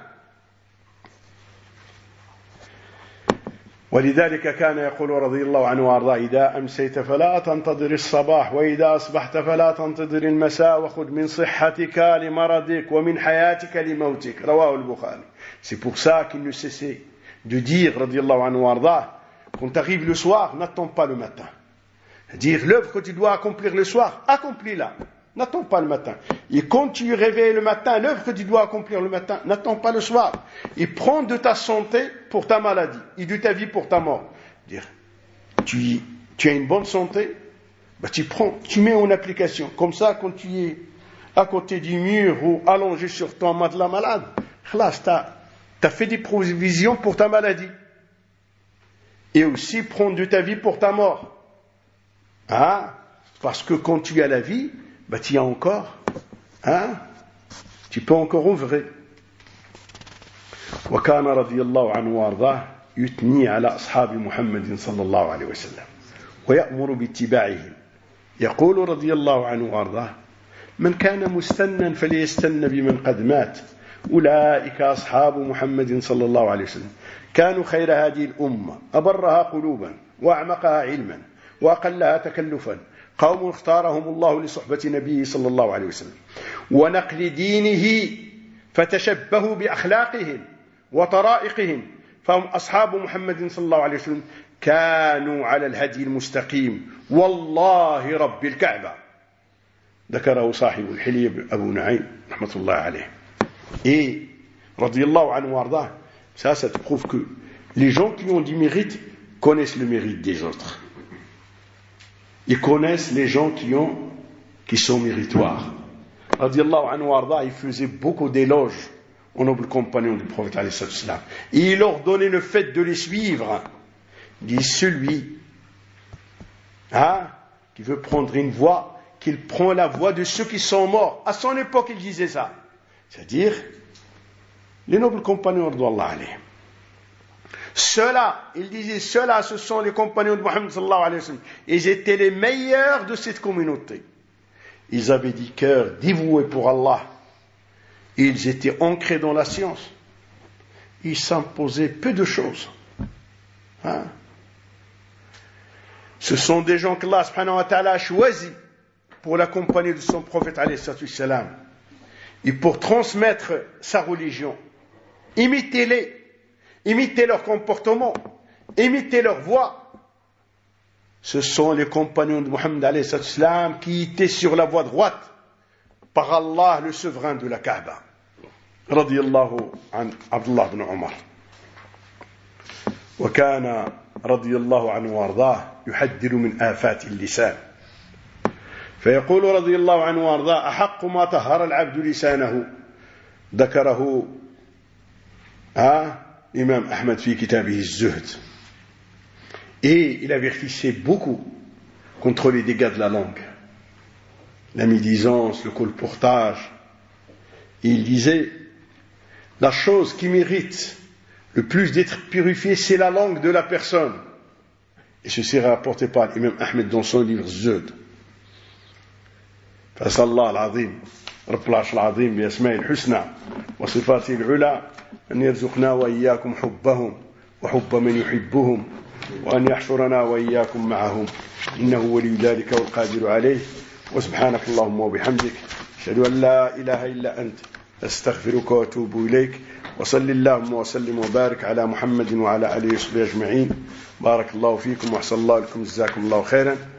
Speaker 1: ولذلك كان يقول رضي الله عنه وارضاه إذا أمسيت فلا تنتظر الصباح وإذا أصبحت فلا تنتظر المساء وخذ من صحتك لمرضك ومن حياتك لموتك. رواه البخاري. C'est pour ça qu'il ne cessait de dire رضي الله عنه وارضاه, quand tu arrives le soir, n'attends pas le matin. Dire l'œuvre que tu dois accomplir le soir, accomplis-la. N'attends pas le matin. Et quand tu réveilles le matin, l'œuvre que tu dois accomplir le matin, n'attends pas le soir. Et prends de ta santé pour ta maladie et de ta vie pour ta mort. Dire, tu as une bonne santé, tu mets en application. Comme ça, quand tu es à côté du mur ou allongé sur ton matelas malade, tu as fait des provisions pour ta maladie. et aussi prendre de ta vie pour ta mort. Hein? Parce que quand tu as la vie, tu y as encore. Hein? Tu peux encore œuvrer. وكان رضي الله عنه وارضاه يثني على أصحاب محمد صلى الله عليه وسلم ويأمر باتباعهم. يقول رضي الله عنه وارضاه: من كان مستنا فليستن بمن قد مات، أولئك أصحاب محمد صلى الله عليه وسلم، كانوا خير هذه الأمة، أبرها قلوبا وأعمقها علما وأقلها تكلفا، قوم اختارهم الله لصحبة نبيه صلى الله عليه وسلم ونقل دينه، فتشبهوا بأخلاقهم وطرائقهم، فهم أصحاب محمد صلى الله عليه وسلم، كانوا على الهدي المستقيم، والله رب الكعبة. ذكره صاحب الحلية أبو نعيم رحمة الله عليه. Et radiyallahu anhu warda, ça te prouve que les gens qui ont du mérite connaissent le mérite des autres. Ils connaissent les gens qui sont méritoires. Radiyallahu anhu warda, il faisait beaucoup d'éloges aux nobles compagnons du prophète alayhi salam. Et il leur donnait le fait de les suivre. Il dit: celui qui veut prendre une voie, qu'il prend la voie de ceux qui sont morts. À son époque, il disait ça. C'est-à-dire, les nobles compagnons radiyallahu alayhim. Ceux-là, il disait, ceux-là, ce sont les compagnons de Muhammad sallallahu alayhi wa sallam. Ils étaient les meilleurs de cette communauté. Ils avaient des cœurs dévoués pour Allah. Ils étaient ancrés dans la science. Ils s'imposaient peu de choses. Ce sont des gens qu'Allah subhanahu wa ta'ala a choisis pour l'accompagner de son prophète alayhi salam et pour transmettre sa religion. Imitez-les, imitez leur comportement, imitez leur voix. Ce sont les compagnons de Muhammad alayhi salam qui étaient sur la voie droite par Allah, le souverain de la Kaaba. Radiyallahu an Abdullah ibn Umar. وكان رضي الله عنه وارضاه يحذر من آفات اللسان، فيقول رضي الله عنه وارضاه: أحق ما طهر العبد لسانه. ذكره Imam Ahmad في كتابه الزهد. Et il avertissait beaucoup contre les dégâts de la langue, la médisance, le colportage. Et il disait: la chose qui mérite le plus d'être purifiée, c'est la langue de la personne. Et ceci est rapporté par l'imam Ahmed dans son livre Zuhd. فأسأل الله العظيم رب العرش العظيم بأسمائه الحسنى وصفاته العلى أن يرزقنا وإياكم حبهم وحب من يحبهم، وأن يحشرنا وإياكم معهم، إنه ولي ذلك والقادر عليه. وسبحانك اللهم وبحمدك، أشهد أن لا إله إلا أنت، أستغفرك وأتوب إليك. وصل اللهم وسلم وبارك على محمد وعلى آله وصحبه أجمعين. بارك الله فيكم وأحسن الله لكم، جزاكم الله خيرا.